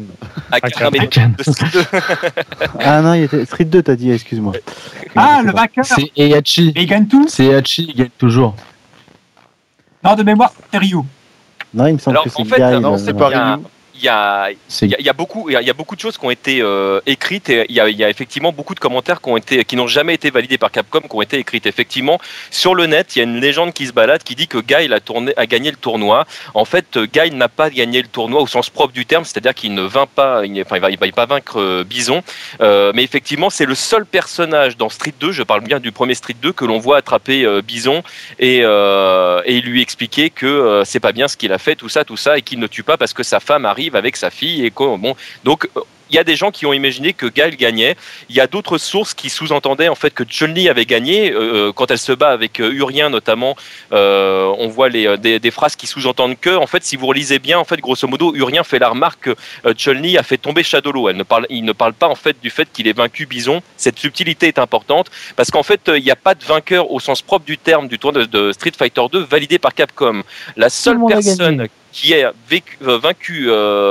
Ah non, il était Street 2, t'as dit, excuse-moi. Ah, le vainqueur. C'est Heihachi. Et il gagne tout. C'est Heihachi, il gagne toujours. Non, de mémoire, c'est Ryu. Non, il me semble que c'est Guile. Non, c'est pas Ryu. Il y a beaucoup de choses qui ont été écrites et il y a effectivement beaucoup de commentaires qui n'ont jamais été validés par Capcom, qui ont été écrites. Effectivement, sur le net, il y a une légende qui se balade qui dit que Guile a gagné le tournoi. En fait, Guile n'a pas gagné le tournoi au sens propre du terme, c'est-à-dire qu'il ne vint pas, il va pas vaincre Bison. Mais effectivement, c'est le seul personnage dans Street 2, je parle bien du premier Street 2, que l'on voit attraper Bison et lui expliquer que c'est pas bien ce qu'il a fait, tout ça, et qu'il ne tue pas parce que sa femme arrive avec sa fille et donc il y a des gens qui ont imaginé que Guile gagnait. Il y a d'autres sources qui sous-entendaient en fait que Chun-Li avait gagné quand elle se bat avec Urien notamment. On voit des phrases qui sous-entendent que en fait si vous relisez bien en fait grosso modo Urien fait la remarque que Chun-Li a fait tomber Shadowlo. Il ne parle pas en fait du fait qu'il ait vaincu Bison. Cette subtilité est importante parce qu'en fait il n'y a pas de vainqueur au sens propre du terme du tournoi de Street Fighter 2 validé par Capcom. La seule personne qui a vaincu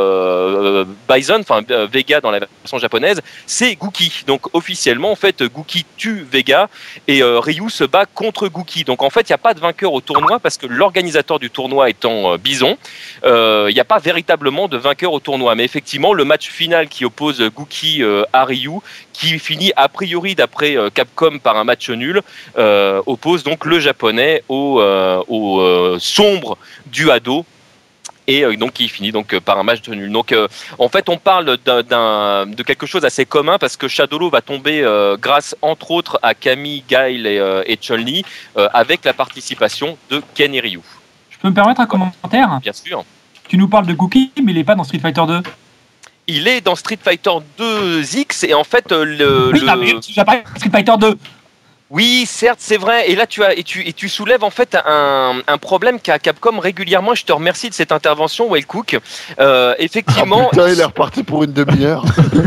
Bison, enfin Vega dans la version japonaise, c'est Gouki. Donc officiellement, en fait, Gouki tue Vega et Ryu se bat contre Gouki. Donc en fait, il n'y a pas de vainqueur au tournoi parce que l'organisateur du tournoi étant Bison, il n'y a pas véritablement de vainqueur au tournoi. Mais effectivement, le match final qui oppose Gouki à Ryu, qui finit a priori d'après Capcom par un match nul, oppose donc le japonais au sombre du Hado. Et donc qui finit donc par un match de nul. Donc en fait on parle de quelque chose assez commun parce que Shadowlo va tomber grâce entre autres à Camille, Guile et Chun-Li avec la participation de Ken et Ryu. Je peux me permettre un commentaire? Bien sûr. Tu nous parles de Gouki mais il n'est pas dans Street Fighter 2. Il est dans Street Fighter 2X et en fait j'ai parlé de Street Fighter 2. Oui, certes, c'est vrai. Et là, tu soulèves en fait un problème qu'a Capcom régulièrement. Je te remercie de cette intervention, Whale Cook. Effectivement. Oh putain, il est reparti pour une demi-heure.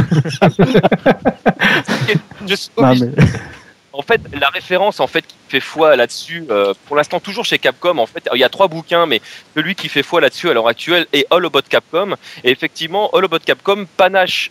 Je suis obligé. En fait, la référence en fait qui fait foi là-dessus, pour l'instant toujours chez Capcom, en fait, il y a 3 bouquins, mais celui qui fait foi là-dessus à l'heure actuelle est All About Capcom. Et effectivement, All About Capcom panache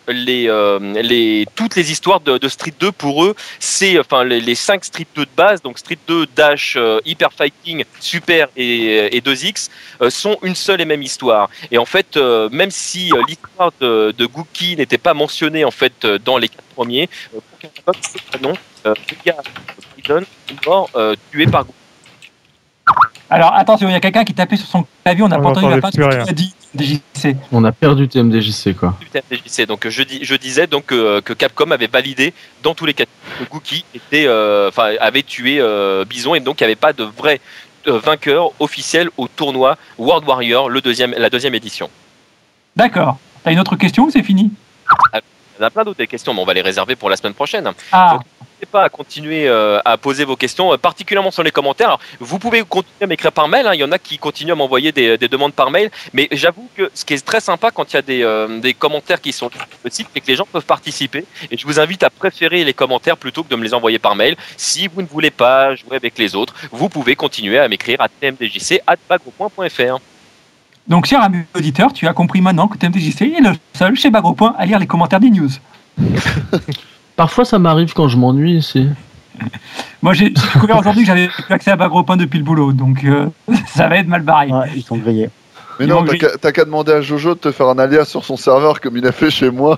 toutes les histoires de Street 2 pour eux. C'est enfin les 5 Street 2 de base, donc Street 2, Dash, Hyper Fighting, Super et 2X sont une seule et même histoire. Et en fait, même si l'histoire de Gouki n'était pas mentionnée en fait dans les 4 premiers, pour Capcom, c'est non. Vega Bison est mort tué par Gouki. Alors attention, il y a quelqu'un qui tapait sur son clavier, on n'a pas entendu la fin de ce qu'il a dit. TMDJC. On a perdu TMDJC quoi. TMDJC. Donc je disais donc que Capcom avait validé dans tous les cas que Gouki avait tué Bison et donc il n'y avait pas de vrai vainqueur officiel au tournoi World Warrior, la deuxième édition. D'accord. T'as une autre question ou c'est fini? Il y en a plein d'autres questions, mais on va les réserver pour la semaine prochaine. Ah. Donc, n'hésitez pas à continuer à poser vos questions, particulièrement sur les commentaires. Alors, vous pouvez continuer à m'écrire par mail. Il y en a qui continuent à m'envoyer des demandes par mail. Mais j'avoue que ce qui est très sympa quand il y a des commentaires qui sont sur le site, c'est que les gens peuvent participer. Et je vous invite à préférer les commentaires plutôt que de me les envoyer par mail. Si vous ne voulez pas jouer avec les autres, vous pouvez continuer à m'écrire à tmdjc@bagropoint.fr. Donc, cher ami auditeur, tu as compris maintenant que TMDJC est le seul chez Bagropoint à lire les commentaires des news. Parfois, ça m'arrive quand je m'ennuie ici. Moi, j'ai découvert aujourd'hui que j'avais plus accès à Bagropoint depuis le boulot, donc ça va être mal barré. Ouais, ils sont grillés. Mais non, t'as qu'à demander à Jojo de te faire un alias sur son serveur comme il a fait chez moi.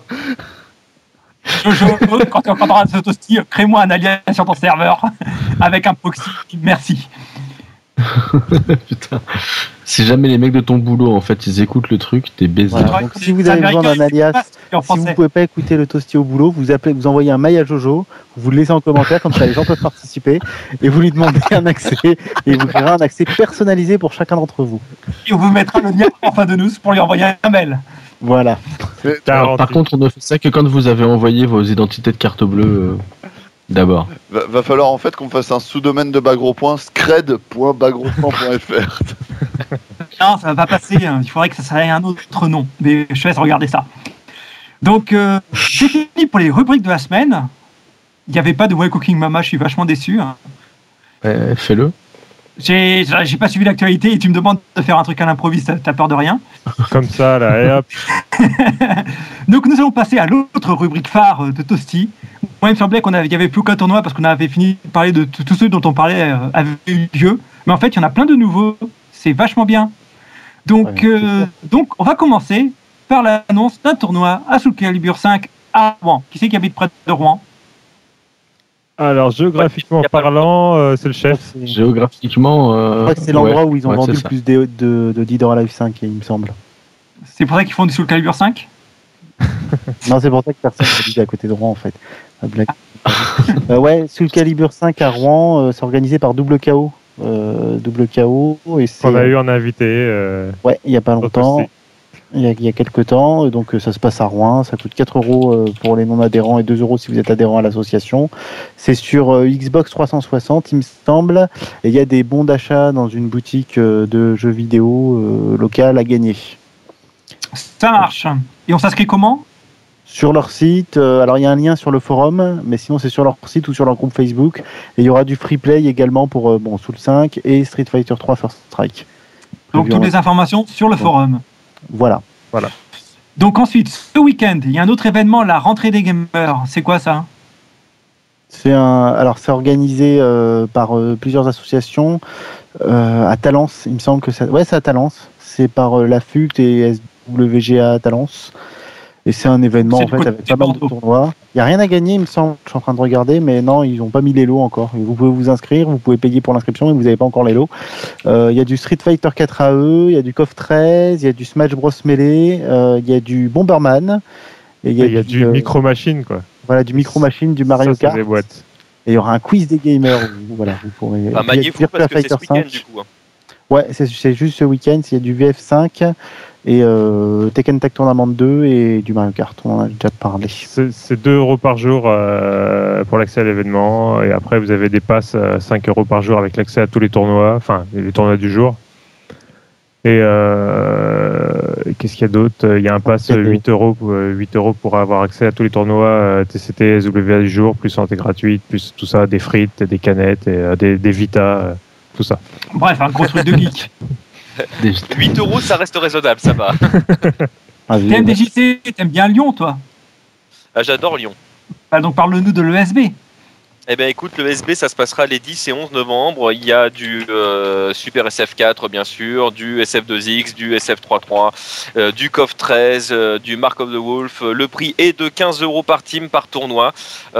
Jojo, quand tu auras ce toasty, crée-moi un alias sur ton serveur avec un proxy. Merci. Putain. Si jamais les mecs de ton boulot en fait ils écoutent le truc, t'es baisé. Voilà, donc si vous avez besoin d'un alias, si vous pouvez pas écouter le toasty au boulot, vous envoyez un mail à Jojo, vous le laissez en commentaire, comme ça les gens peuvent participer, et vous lui demandez un accès, et il vous créera un accès personnalisé pour chacun d'entre vous. Et on vous mettra le lien en fin de news pour lui envoyer un mail. Voilà. Alors, par contre, on ne fait ça que quand vous avez envoyé vos identités de carte bleue. D'abord. Va falloir en fait qu'on fasse un sous-domaine de Bagropoint, scred.bagropoint.fr. Non, ça va pas passer. Il faudrait que ça soit un autre nom. Mais je te laisse regarder ça. Donc, c'est fini pour les rubriques de la semaine. Il n'y avait pas de Way Cooking Mama, je suis vachement déçu. Fais-le. J'ai pas suivi l'actualité et tu me demandes de faire un truc à l'improviste, t'as peur de rien. Comme ça, là, et hop. Donc nous allons passer à l'autre rubrique phare de Toasty. Moi, il me semblait qu'il n'y avait plus qu'un tournoi parce qu'on avait fini de parler de tous ceux dont on parlait avaient eu lieu. Mais en fait, il y en a plein de nouveaux. C'est vachement bien. Donc, on va commencer par l'annonce d'un tournoi à Soul Calibur 5 à Rouen. Qui c'est qui habite près de Rouen? Alors, géographiquement parlant, c'est le chef. Géographiquement. Je crois que c'est l'endroit où ils ont vendu le plus de Dead or Alive 5, il me semble. C'est pour ça qu'ils font du Soul Calibur 5? Non, c'est pour ça que personne ne dit à côté de Rouen, en fait. Ouais, Soul Calibur 5 à Rouen, c'est organisé par Double KO. Double KO. Et on a eu un invité. Ouais, il n'y a pas longtemps. Il y a quelques temps, donc ça se passe à Rouen, ça coûte 4 € pour les non-adhérents et 2 € si vous êtes adhérent à l'association. C'est sur Xbox 360, il me semble, et il y a des bons d'achat dans une boutique de jeux vidéo locale à gagner. Ça marche. Et on s'inscrit comment? Sur leur site, alors il y a un lien sur le forum, mais sinon c'est sur leur site ou sur leur groupe Facebook, et il y aura du free play également pour Soul 5 et Street Fighter 3 First Strike. Donc toutes les informations sur le forum. Voilà. Donc ensuite, ce week-end, il y a un autre événement, la rentrée des gamers. C'est quoi ça? C'est organisé par plusieurs associations à Talence. Il me semble que c'est à Talence. C'est par la FUCT et SWGA à Talence. Et c'est un événement en fait avec pas mal de tournois. Il n'y a rien à gagner, il me semble. Je suis en train de regarder, mais non, ils n'ont pas mis les lots encore. Vous pouvez vous inscrire, vous pouvez payer pour l'inscription, mais vous n'avez pas encore les lots. Il y a du Street Fighter 4 AE, il y a du KOF 13, il y a du Smash Bros Melee, il y a du Bomberman. Et il y a du Micro Machine, quoi. Voilà, du Micro Machine, du Mario Kart. Des boîtes. Et il y aura un quiz des gamers. Voilà, vous pourrez. Magnez-vous parce que c'est ce week-end du coup. Ouais, c'est juste ce week-end. Il y a du VF5 et Tekken Tag Tournament 2 et du Mario Kart. On en a déjà parlé. C'est 2 € par jour pour l'accès à l'événement. Et après, vous avez des passes 5 € par jour avec l'accès à tous les tournois, enfin les tournois du jour. Et qu'est-ce qu'il y a d'autre? Il y a un pass 8 € pour avoir accès à tous les tournois TCT, SWA du jour, plus santé gratuite, plus tout ça, des frites, des canettes, et, des Vita, tout ça. Bref, un gros truc de geek. 8 €, ça reste raisonnable, ça va. T'aimes des JC, t'aimes bien Lyon, toi? J'adore Lyon. Donc parle-nous de l'ESB. Eh bien écoute, le SB ça se passera les 10 et 11 novembre. Il y a du Super SF4 bien sûr, du SF2X, du SF33, du KOF 13, du Mark of the Wolf. Le prix est de 15 € par team par tournoi.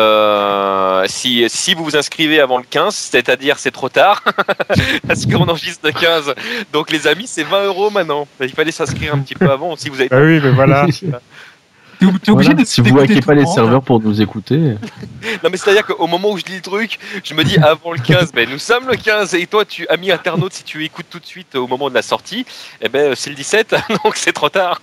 Si vous vous inscrivez avant le 15, c'est-à-dire c'est trop tard, parce qu'on enregistre le 15. Donc les amis, c'est 20 € maintenant. Il fallait s'inscrire un petit peu avant si vous avez... Ah oui, mais voilà. Si vous hackez pas les serveurs pour nous écouter. Non mais c'est-à-dire qu'au moment où je lis le truc, je me dis avant le 15, nous sommes le 15 et toi ami internaute, si tu écoutes tout de suite au moment de la sortie, c'est le 17, donc c'est trop tard.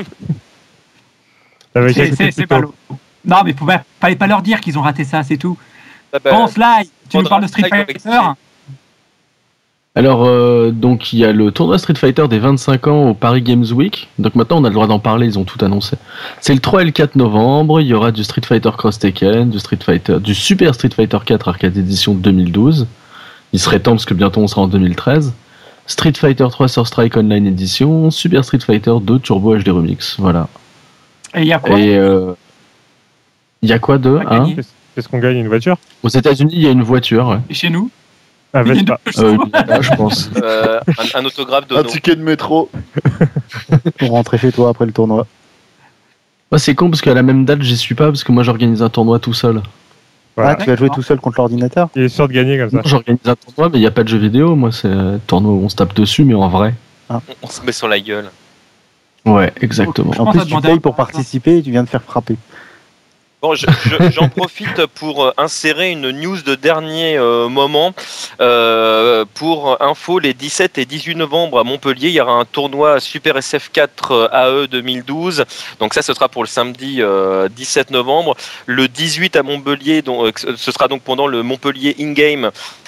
C'est pas l'eau. Non mais fallait pas leur dire qu'ils ont raté ça, c'est tout. Bon, Sly, tu nous parles de Street Fighter? Alors, donc il y a le tournoi Street Fighter des 25 ans au Paris Games Week. Donc maintenant on a le droit d'en parler, ils ont tout annoncé. C'est le 3 et le 4 novembre, il y aura du Street Fighter Cross Tekken, du Super Street Fighter 4 Arcade Edition 2012. Il serait temps parce que bientôt on sera en 2013. Street Fighter 3 Sur Strike Online Edition, Super Street Fighter 2 Turbo HD Remix, voilà. Et il y a quoi? Il y a quoi de Qu'est-ce qu'on gagne, une voiture? Aux États-Unis, il y a une voiture. Ouais. Et chez nous? Vespa. Je pense. Un autographe de un ticket de métro. Pour rentrer chez toi après le tournoi. Ouais, c'est con parce qu'à la même date, j'y suis pas parce que moi j'organise un tournoi tout seul. Voilà. Ah, tu vas jouer tout seul contre l'ordinateur? Il est sûr de gagner comme ça. J'organise un tournoi, mais il n'y a pas de jeu vidéo. Moi, c'est un tournoi où on se tape dessus, mais en vrai. On se met sur la gueule. Ouais, exactement. En plus, tu payes pour participer et tu viens de faire frapper. Bon, j'en profite pour insérer une news de dernier moment. Pour info, les 17 et 18 novembre à Montpellier, il y aura un tournoi Super SF4 AE 2012. Donc ça, ce sera pour le samedi 17 novembre. Le 18 à Montpellier, ce sera donc pendant le Montpellier In-Game.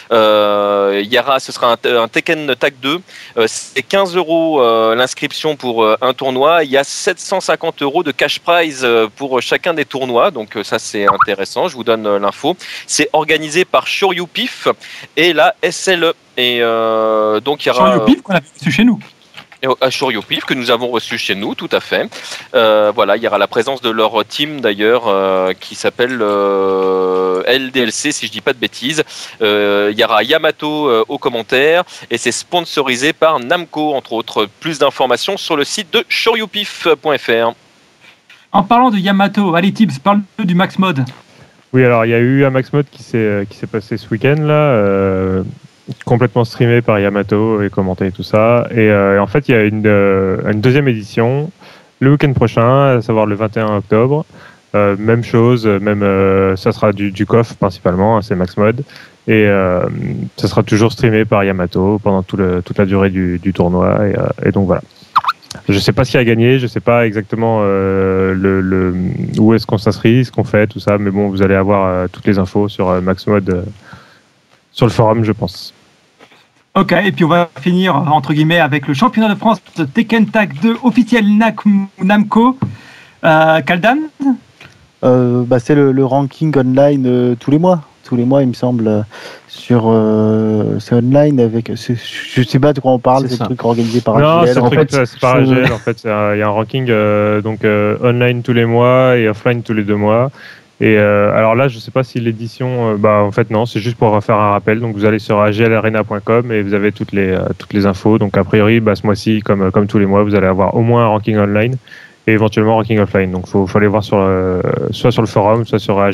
Ce sera un Tekken Tag 2. C'est 15 € l'inscription pour un tournoi. Il y a 750 € de cash prize pour chacun des tournois. Donc ça c'est intéressant. Je vous donne l'info. C'est organisé par Shoryupif et la SLE. Et donc il y aura Shoryupif qu'on a reçu chez nous. À Shoryupif que nous avons reçu chez nous, tout à fait. Voilà, il y aura la présence de leur team d'ailleurs qui s'appelle LDLC si je dis pas de bêtises. Il y aura Yamato aux commentaires et c'est sponsorisé par Namco entre autres. Plus d'informations sur le site de shoryupif.fr. En parlant de Yamato, allez Tibbs, parle-nous du Max Mode. Oui, alors il y a eu un Max Mode qui s'est passé ce week-end là. Complètement streamé par Yamato et commenté et tout ça. Et en fait, il y a une deuxième édition le week-end prochain, à savoir le 21 octobre. Même chose, ça sera du KOF principalement, hein, c'est Max Mode. Et ça sera toujours streamé par Yamato pendant toute la durée du tournoi. Et donc voilà. Je sais pas ce qu'il y a gagné, je sais pas exactement où est-ce qu'on s'inscrit, ce qu'on fait, tout ça. Mais bon, vous allez avoir toutes les infos sur Max Mode sur le forum, je pense. Ok, et puis on va finir, entre guillemets, avec le championnat de France de Tekken Tag 2 officiel Namco. Kaldan c'est le ranking online tous les mois. Tous les mois, il me semble, c'est online avec. Je sais pas de quoi on parle, c'est le truc organisé par AGL. Non, c'est par AGL, en fait. Il y a un ranking online tous les mois et offline tous les 2 mois. Et alors là, je sais pas si l'édition, en fait non, c'est juste pour faire un rappel. Donc vous allez sur aglarena.com et vous avez toutes les infos. Donc a priori, ce mois-ci, comme tous les mois, vous allez avoir au moins un ranking online et éventuellement un ranking offline. Donc faut aller voir soit sur le forum, soit sur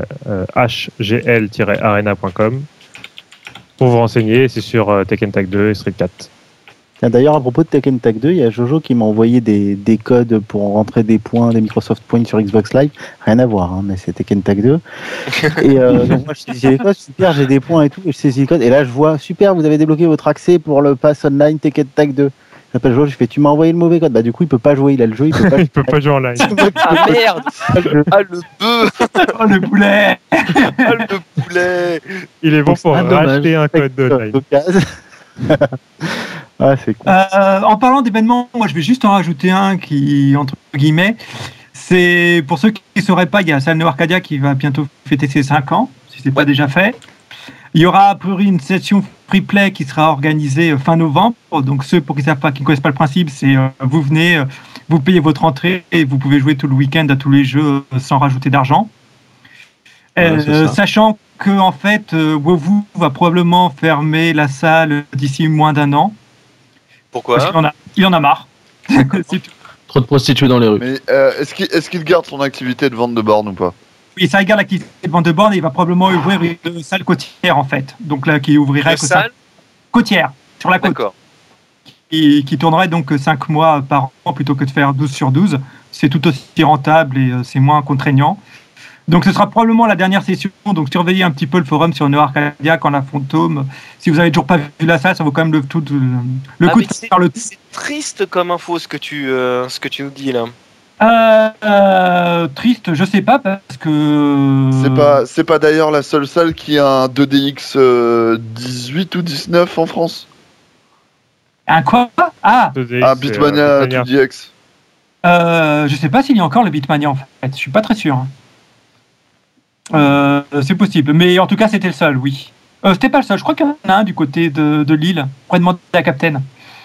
hgl-arena.com pour vous renseigner. C'est sur Tekken Tag 2 et Street 4. D'ailleurs, à propos de Tekken Tag 2, il y a Jojo qui m'a envoyé des codes pour rentrer des points, des Microsoft Points sur Xbox Live. Rien à voir, hein, mais c'est Tekken Tag 2. Et donc moi, je saisis les codes, super, j'ai des points et tout, et je saisis les codes. Et là, je vois, super, vous avez débloqué votre accès pour le pass online Tekken Tag 2. J'appelle Jojo, je fais, tu m'as envoyé le mauvais code. Du coup, il peut pas jouer, il a le jeu, il peut pas il peut pas jouer en live. Ah merde. Ah le bœuf. Oh le poulet. Ah le poulet. Il est bon pour racheter un code de live. Ah, c'est cool. En parlant d'événements, moi je vais juste en rajouter un qui, entre guillemets, c'est pour ceux qui ne sauraient pas, il y a Salle Neo Arcadia qui va bientôt fêter ses 5 ans, si ce n'est pas déjà fait. Il y aura a priori une session free play qui sera organisée fin novembre. Donc ceux pour qui ne connaissent pas le principe, c'est vous venez, vous payez votre entrée et vous pouvez jouer tout le week-end à tous les jeux sans rajouter d'argent. Sachant que en fait, WoW va probablement fermer la salle d'ici moins d'1 an. Pourquoi ? Parce qu'il en a marre. Trop de prostituées dans les rues. Mais est-ce qu'il garde son activité de vente de bornes ou pas ? Oui, ça garde l'activité de vente de bornes et il va probablement ouvrir une salle côtière en fait. Donc là, qui ouvrirait côtière sur la côte. D'accord. Qui tournerait donc 5 mois par an plutôt que de faire 12 sur 12. C'est tout aussi rentable et c'est moins contraignant. Donc ce sera probablement la dernière session, donc surveillez un petit peu le forum sur Neo Arcadia quand la fantôme. Si vous avez toujours pas vu la salle, ça vaut quand même le coup de faire le. C'est triste comme info ce que tu nous dis là. Triste, je sais pas parce que. C'est pas d'ailleurs la seule salle qui a un 2DX 18 ou 19 en France. Un quoi ? Ah, un Beatmania 2DX. Je sais pas s'il y a encore le Beatmania en fait. Je suis pas très sûr. C'est possible, mais en tout cas c'était le seul, oui. C'était pas le seul, je crois qu'il y en a un du côté de Lille. On pourrait demander à Captain.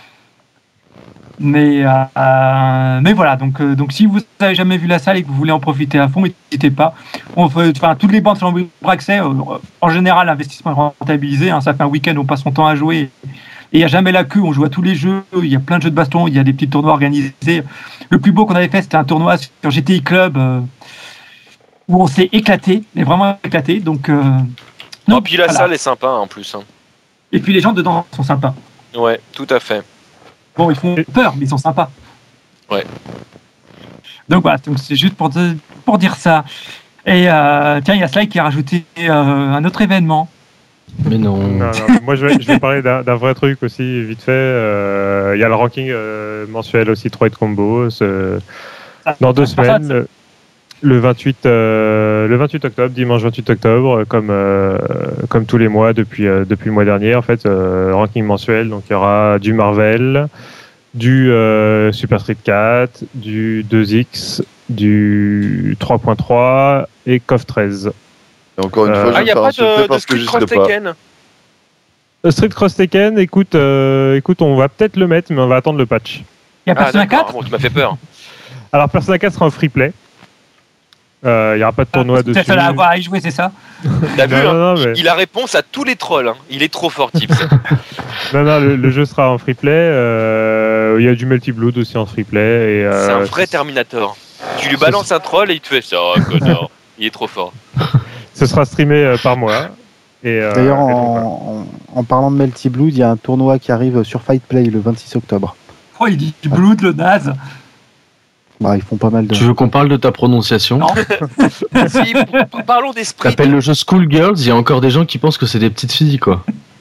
Mais voilà, donc si vous n'avez jamais vu la salle et que vous voulez en profiter à fond, n'hésitez pas. Toutes les bandes sont libre accès. En général, l'investissement est rentabilisé. Ça fait un week-end où on passe son temps à jouer. Et il n'y a jamais la queue, on joue à tous les jeux. Il y a plein de jeux de baston, il y a des petits tournois organisés. Le plus beau qu'on avait fait, c'était un tournoi sur GTI Club où on s'est éclaté, mais vraiment éclaté. Donc, et puis la salle est sympa en plus. Et puis les gens dedans sont sympas. Ouais, tout à fait. Bon, ils font peur, mais ils sont sympas. Ouais. Donc voilà, c'est juste pour dire ça. Et tiens, il y a Sly qui a rajouté un autre événement. Mais non. Moi, je vais parler d'un vrai truc aussi, vite fait. Il y a le ranking mensuel aussi, 3 de combo. Dans 2 semaines, le 28 le 28 octobre, dimanche 28 octobre, comme tous les mois depuis le mois dernier, en fait, ranking mensuel. Donc il y aura du Marvel, du Super Street 4, du 2X, du 3.3 et KOF 13. Et encore une fois, je il n'y a pas de Street Cross Tekken. Street Cross Tekken, écoute, on va peut-être le mettre, mais on va attendre le patch. Il y a Persona 4 bon, tu m'as fait peur. Alors Persona 4 sera en free play. Il n'y aura pas de tournoi dessus. C'est ça à avoir à y jouer, c'est ça? T'as vu, mais... il a réponse à tous les trolls. Hein. Il est trop fort, Tips. non, le jeu sera en free play. Il y a du Multi Blood aussi en free play. C'est un vrai Terminator. Tu lui balances un troll et il te fait ça, connard. Il est trop fort. Ce sera streamé par mois. D'ailleurs, en parlant de Multi Blood, il y a un tournoi qui arrive sur Fight Play le 26 octobre. Oh, il dit Blood, le naze. Bah, ils font pas mal de... Tu veux qu'on parle de ta prononciation? Non. Si, parlons des sprites. T'appelles le jeu Schoolgirls, il y a encore des gens qui pensent que c'est des petites filles, quoi.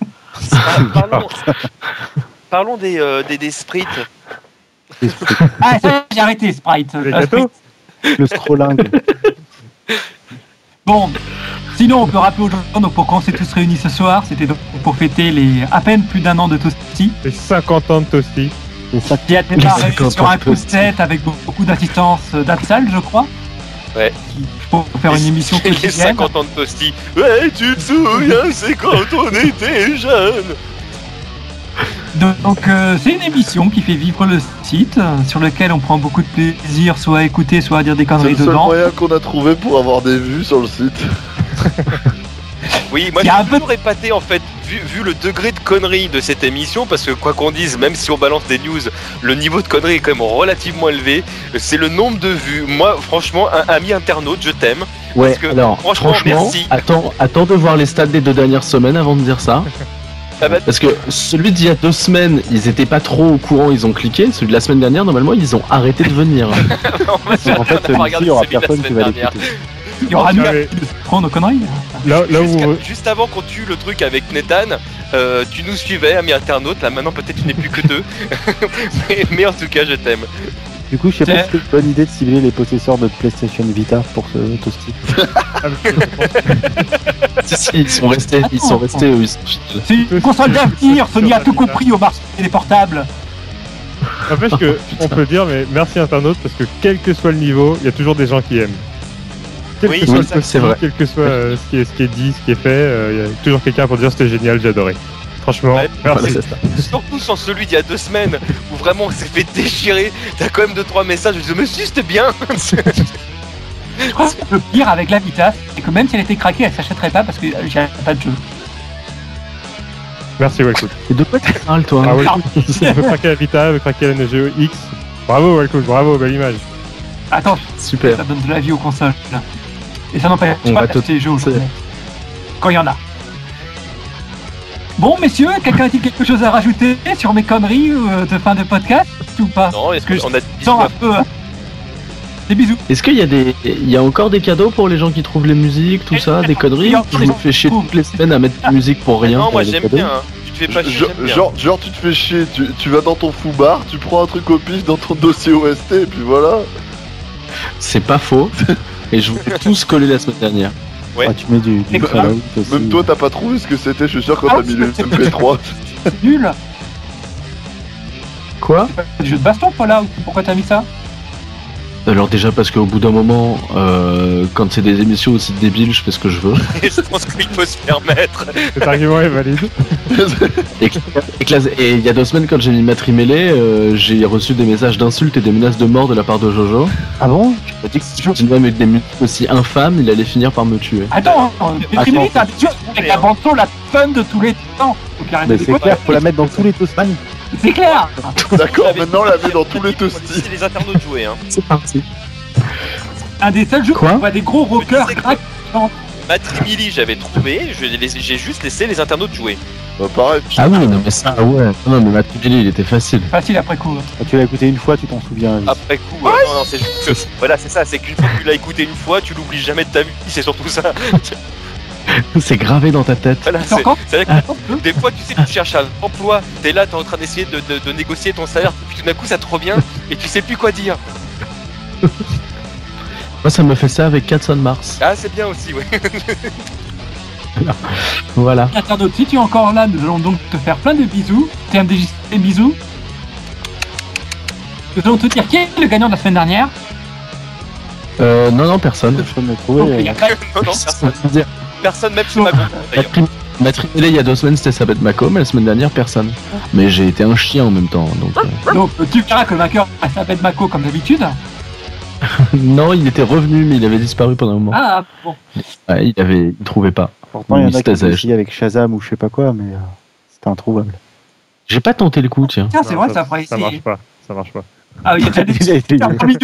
Parlons des sprites. Ah, ça, j'ai arrêté, Sprite. Les gâteaux. Le scrolling. Bon, sinon, on peut rappeler aux gens, donc pourquoi on s'est tous réunis ce soir, c'était donc pour fêter les à peine plus d'un an de Toasty. Les 50 ans de Toasty. Qui a démarré sur un coup de tête avec beaucoup d'assistance d'Absal, je crois. Ouais. Pour faire une émission Les quotidienne. 50 ans de Toasty. Ouais, tu te souviens, c'est quand on était jeunes. Donc c'est une émission qui fait vivre le site, sur lequel on prend beaucoup de plaisir, soit à écouter, soit à dire des C'est conneries le seul dedans. moyen qu'on a trouvé pour avoir des vues sur le site. Oui, moi Il y a j'ai un peu- toujours épaté en fait, vu le degré de connerie de cette émission, parce que quoi qu'on dise, même si on balance des news, le niveau de connerie est quand même relativement élevé. C'est le nombre de vues. Moi, franchement, un ami internaute, je t'aime. Ouais, Parce que, alors, franchement, merci. attends de voir les stats des 2 dernières semaines avant de dire ça. Ah bah, Parce que celui d'il y a 2 semaines, ils étaient pas trop au courant, ils ont cliqué. Celui de la semaine dernière, normalement, ils ont arrêté de venir. En fait, on va celui-ci, regarder il y aura celui de la personne qui semaine va dernière. l'écouter. Il y aura Non, mieux mais- de prendre nos conneries. Là où Juste avant qu'on tue le truc avec Nathan, tu nous suivais, ami internaute. Là maintenant, peut-être tu n'es plus que 2. mais en tout cas, je t'aime. Du coup, je sais pas si c'est une bonne idée de cibler les possesseurs de PlayStation Vita pour ce Toasty. Si, ils sont restés, eux, ils sont fidèles. C'est une console d'avenir, Sony a tout compris au marché des portables. n'empêche que on peut dire, mais merci internaute, parce que quel que soit le niveau, il y a toujours des gens qui aiment. Quel Oui, que soit oui, le ça, contenu, c'est vrai. quel que soit ce qui est dit, ce qui est fait, il y a toujours quelqu'un pour dire c'était génial, j'ai adoré. Franchement, Ouais, merci. Voilà, c'est ça. Surtout sans celui d'il y a 2 semaines où vraiment on s'est fait déchirer. T'as quand même 2-3 messages. Je me suis dit, c'était bien. Je crois que le pire avec la Vita, c'est que même si elle était craquée, elle s'achèterait pas parce que j'ai pas de jeu. Merci Wellcool. Et de quoi tu parles, toi Ah Wellcool, veut craquer la Vita, veut craquer la Neo X. Bravo Wellcool, bravo, belle image. Attends, Super. ça donne de la vie aux consoles. Là. Et ça n'empêche On pas va d'acheter les jeux aujourd'hui. Quand il y en a. Bon, messieurs, quelqu'un a-t-il quelque chose à rajouter sur mes conneries de fin de podcast ou pas? Non, est-ce Parce que qu'on a je sens un peu. Des bisous. Est-ce qu'il y a il y a encore des cadeaux pour les gens qui trouvent les musiques, tout ça, des conneries? Je me fais chier toutes les semaines à mettre des musiques pour rien. Non, moi des j'aime cadeaux. bien. Hein. Tu te fais pas chier, j'aime bien. Genre, tu te fais chier, tu vas dans ton foubar, tu prends un truc au pif dans ton dossier OST, et puis voilà. C'est pas faux. Et je vous ai tous collé la semaine dernière. Ouais. Ah, tu mets du Mais Fallout aussi. Même toi, t'as pas trouvé ce que c'était, je suis sûr, quand Ah, t'as mis le c'est- MP3. C'est nul. Quoi? C'est pas des jeux de baston, Fallout. Pourquoi t'as mis ça? Alors déjà parce qu'au bout d'un moment, quand c'est des émissions aussi débiles, je fais ce que je veux. Et je pense qu'il peut se permettre. Cet argument est valide. Et il y a 2 semaines, quand j'ai mis Maître Mêlé, j'ai reçu des messages d'insultes et des menaces de mort de la part de Jojo. Ah bon? Il m'a dit que si je continuais avec des musiques aussi infâmes, il allait finir par me tuer. Attends, Pétrimini, t'as des jeux avec la bande son la fun de tous les temps. Faut qu'il arrête Mais de c'est déconner. clair, faut la mettre dans tous les Toastman. C'est clair. D'accord, maintenant on la met dans tous les toasties. C'est les internautes joués. Hein. C'est parti. Un des seuls jeux où Quoi on voit des gros rockers crack. Matrimili, j'avais trouvé. J'ai juste laissé les internautes jouer. Bah pareil. Ah oui, non mais ça, ouais. Non mais Maître Mêlé, il était facile. Facile après coup. Ah, tu l'as écouté une fois, tu t'en souviens. Alice. Après coup, non, c'est juste que. Voilà, c'est ça. C'est qu'une fois que tu l'as écouté une fois, tu l'oublies jamais de ta vie. C'est surtout ça. C'est gravé dans ta tête. Voilà, C'est encore c'est vrai que des fois, tu sais, tu cherches un emploi. T'es là, t'es en train d'essayer de négocier ton salaire. Puis tout d'un coup, ça te revient et tu sais plus quoi dire. Moi, ça me fait ça avec Cats on Mars. Ah, c'est bien aussi, oui. Voilà. Internaute, si tu es encore là, nous allons donc te faire plein de bisous. TMDJC, bisous. Nous allons te dire qui est le gagnant de la semaine dernière. Non, personne. Personne n'a trouvé. Non, personne, même sur ma groupe, d'ailleurs. Ma trimélée il y a 2 semaines c'était Sabet Mako, mais la semaine dernière personne. Mais j'ai été un chien en même temps, donc. Donc tu verras que le vainqueur s'appelle Mako comme d'habitude. Non, il était revenu, mais il avait disparu pendant un moment. Ah bon. Ouais, il trouvait pas. Pourtant, il y en a qui ont essayé avec Shazam ou je sais pas quoi, mais c'était introuvable. J'ai pas tenté le coup, tiens. Tiens, c'est vrai, ça ferait essayer. Ça marche pas. Ah oui, il y a déjà des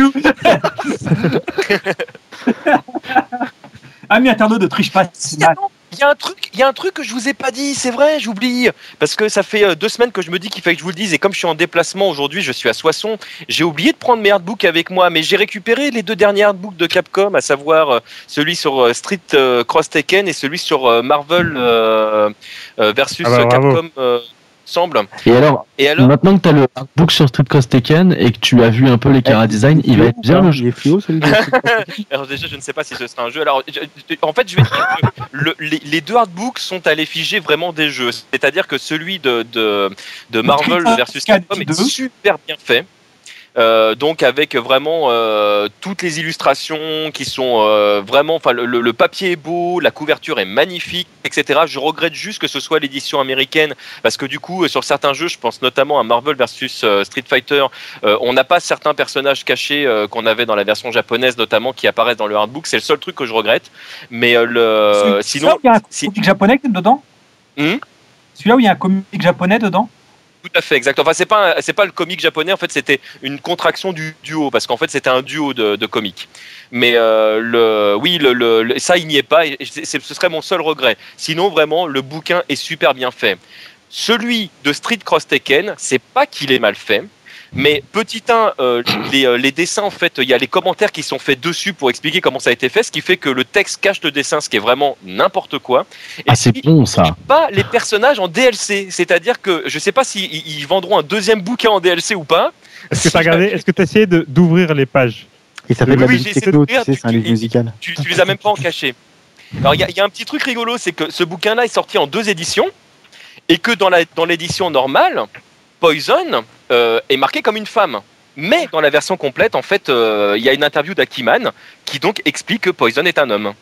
Amis internautes, ne triche pas. Il y a un truc que je vous ai pas dit, c'est vrai, j'oublie. Parce que ça fait 2 semaines que je me dis qu'il fallait que je vous le dise. Et comme je suis en déplacement aujourd'hui, je suis à Soissons, j'ai oublié de prendre mes artbooks avec moi. Mais j'ai récupéré les 2 derniers artbooks de Capcom, à savoir celui sur Street Cross Tekken et celui sur Marvel versus Capcom. Semble. Et alors, maintenant que tu as le artbook sur Street Cross Tekken et que tu as vu un peu les Cara Design, il va être bien le jeu. Il est fluo celui-là. Alors déjà, je ne sais pas si ce sera un jeu. Alors, en fait, je vais dire que les 2 artbooks sont à l'effigie vraiment des jeux. C'est-à-dire que celui de Marvel versus Capcom est super bien fait. Donc avec vraiment toutes les illustrations qui sont vraiment, enfin le papier est beau, la couverture est magnifique, etc. Je regrette juste que ce soit l'édition américaine parce que du coup sur certains jeux, je pense notamment à Marvel versus Street Fighter, on n'a pas certains personnages cachés qu'on avait dans la version japonaise notamment qui apparaissent dans le hardbook. C'est le seul truc que je regrette. Mais sinon, il y a un comic japonais dedans. Celui-là où il y a un comic japonais dedans. Tout à fait, exactement. Enfin, c'est pas le comic japonais. En fait, c'était une contraction du duo parce qu'en fait, c'était un duo de comics. Mais ça, il n'y est pas. Et ce serait mon seul regret. Sinon, vraiment, le bouquin est super bien fait. Celui de Street Cross Tekken, c'est pas qu'il est mal fait. Mais petit 1, les dessins, en fait, il y a les commentaires qui sont faits dessus pour expliquer comment ça a été fait, ce qui fait que le texte cache le dessin, ce qui est vraiment n'importe quoi. Et c'est bon ça. Pas les personnages en DLC, c'est-à-dire que je sais pas s'ils vendront un 2e bouquin en DLC ou pas. Est-ce que tu as regardé, est-ce que tu as essayé d'ouvrir les pages? Et ça fait de la musique techno, tu sais, c'est un livre musical. Tu les as même pas en cachet. Alors il y a un petit truc rigolo, c'est que ce bouquin-là est sorti en 2 éditions et que dans l'édition normale, Poison est marqué comme une femme. Mais dans la version complète, en fait, il y a une interview d'Akiman qui donc explique que Poison est un homme.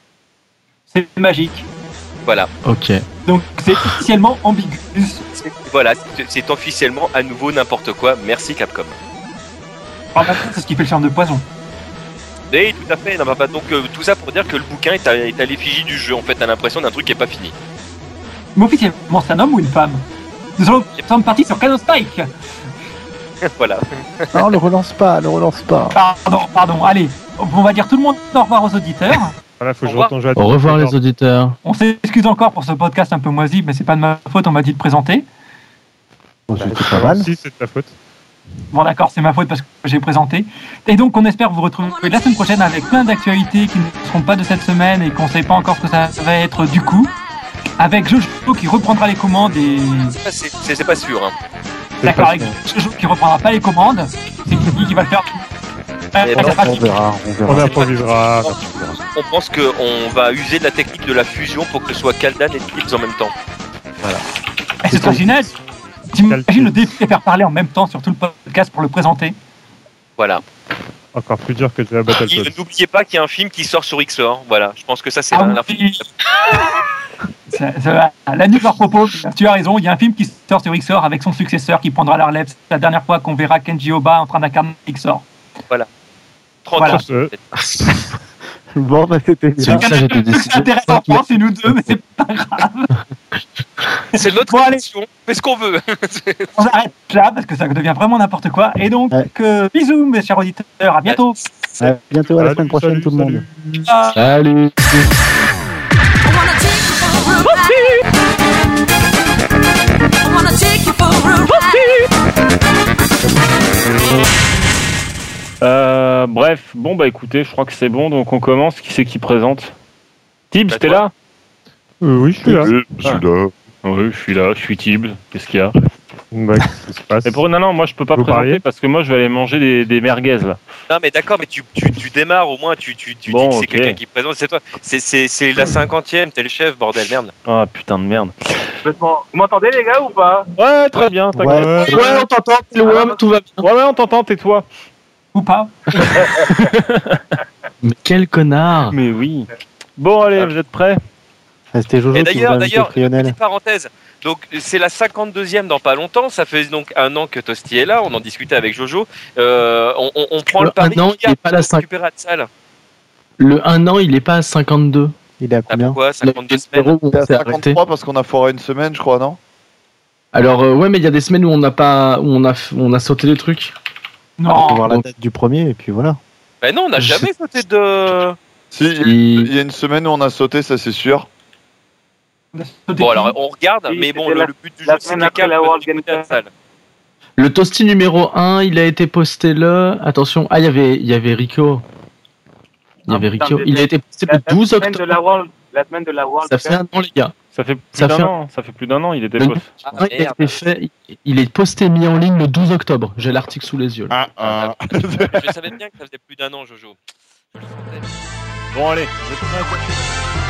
C'est magique. Voilà. Ok. Donc c'est officiellement ambigu. Voilà, c'est officiellement à nouveau n'importe quoi. Merci Capcom. C'est ce qui fait le charme de Poison. Oui, tout à fait. Non, bah, donc tout ça pour dire que le bouquin est à l'effigie du jeu. En fait, t'as l'impression d'un truc qui est pas fini. Mais officiellement, c'est un homme ou une femme? Nous sommes partis sur Canon Spike. Voilà. Non, le relance pas. Pardon, allez. On va dire tout le monde au revoir aux auditeurs. Voilà, faut que je retourne jouer à Au revoir les auditeurs. On s'excuse encore pour ce podcast un peu moisi, mais c'est pas de ma faute, on m'a dit de présenter. Bon, c'était pas mal. Si, c'est de ta faute. Bon d'accord, c'est ma faute parce que j'ai présenté. Et donc on espère vous retrouver la semaine prochaine avec plein d'actualités qui ne seront pas de cette semaine et qu'on ne sait pas encore ce que ça va être du coup. Avec Jojo qui reprendra les commandes et... C'est pas sûr. Hein. D'accord, avec Jojo qui reprendra pas les commandes. C'est qui va le faire. On verra. On improvisera. On pense qu'on va user de la technique de la fusion pour que ce soit Kaldan et Clips en même temps. Voilà. Et c'est original. T'imagines le défi de faire parler en même temps sur tout le podcast pour le présenter. Voilà. Encore plus dur que de la Battletoads. N'oubliez pas qu'il y a un film qui sort sur XOR. Voilà, je pense que ça c'est la nuit de leur propos. Tu as raison, il y a un film qui sort sur XOR avec son successeur qui prendra la relève. C'est la dernière fois qu'on verra Kenji Oba en train d'incarner XOR. Voilà. Voilà. Bon, bah c'était bien. Ça, j'étais décidé. C'est intéressant, c'est nous deux, mais c'est pas grave. C'est notre émission, fais ce qu'on veut. On arrête là parce que ça devient vraiment n'importe quoi. Et donc, bisous mes chers auditeurs, à bientôt. À bientôt, à la semaine prochaine tout le monde. Salut. Bref, bon bah écoutez, je crois que c'est bon, donc on commence. Qui c'est qui présente? Tibbs, t'es là? Oui, je suis là. Je suis là. Oui, je suis là, je suis Tibbs. Qu'est-ce qu'il y a? Bah, qu'est-ce qui se passe? Mais non, moi je peux pas Vous présenter parliez parce que moi je vais aller manger des merguez là. Non, mais d'accord, mais tu démarres au moins, tu Bon, dis que c'est ok. quelqu'un qui présente, c'est toi. C'est la 50e, t'es le chef, bordel, merde. Ah putain de merde. Vous m'entendez les gars ou pas? Ouais, très bien. Ouais. Ouais, on t'entend, tout va bien. Ouais, on t'entend, tais-toi. Ou pas. Mais quel connard! Mais oui. Bon, allez, vous êtes prêts? Ah, c'était Jojo Et qui vous a invité au Trionnel. petite parenthèse. Donc c'est la 52e dans pas longtemps. Ça fait donc 1 an que Tosti est là. On en discutait avec Jojo. On prend le pari. 1 an, il est pas la 5. Récupérer à salle. Le 1 an, il est pas à 52. Il est à Ah, combien? pourquoi 52 semaines. On C'est à s'est arrêté. 53 parce qu'on a foiré une semaine, je crois, non? Alors, ouais, mais il y a des semaines où on a sauté des trucs. On va Non. voir la date du premier et puis voilà. Ben non, on n'a jamais sauté de. Si, il y a une semaine où on a sauté, ça c'est sûr. Bon, alors on regarde, Oui, mais bon, c'était le but du la jeu, c'est semaine que après quelqu'un la peut World discuter Game à la salle. Le toasty numéro 1, il a été posté là. Attention, il y avait Rico. Il y avait putain, Rico. mais- Il a été posté le 12 La semaine de octobre. la semaine de la World Ça fait un an, les gars. Ça fait plus Ça d'un fait- an. Ça fait plus d'un an. Il était Le- post. Ah, Il a merde. été fait. Il est posté mis en ligne le 12 octobre. J'ai l'article sous les yeux. Là. Je savais bien que ça faisait plus d'1 an, Jojo. Je le sentais. Bon, allez, vous êtes prêts?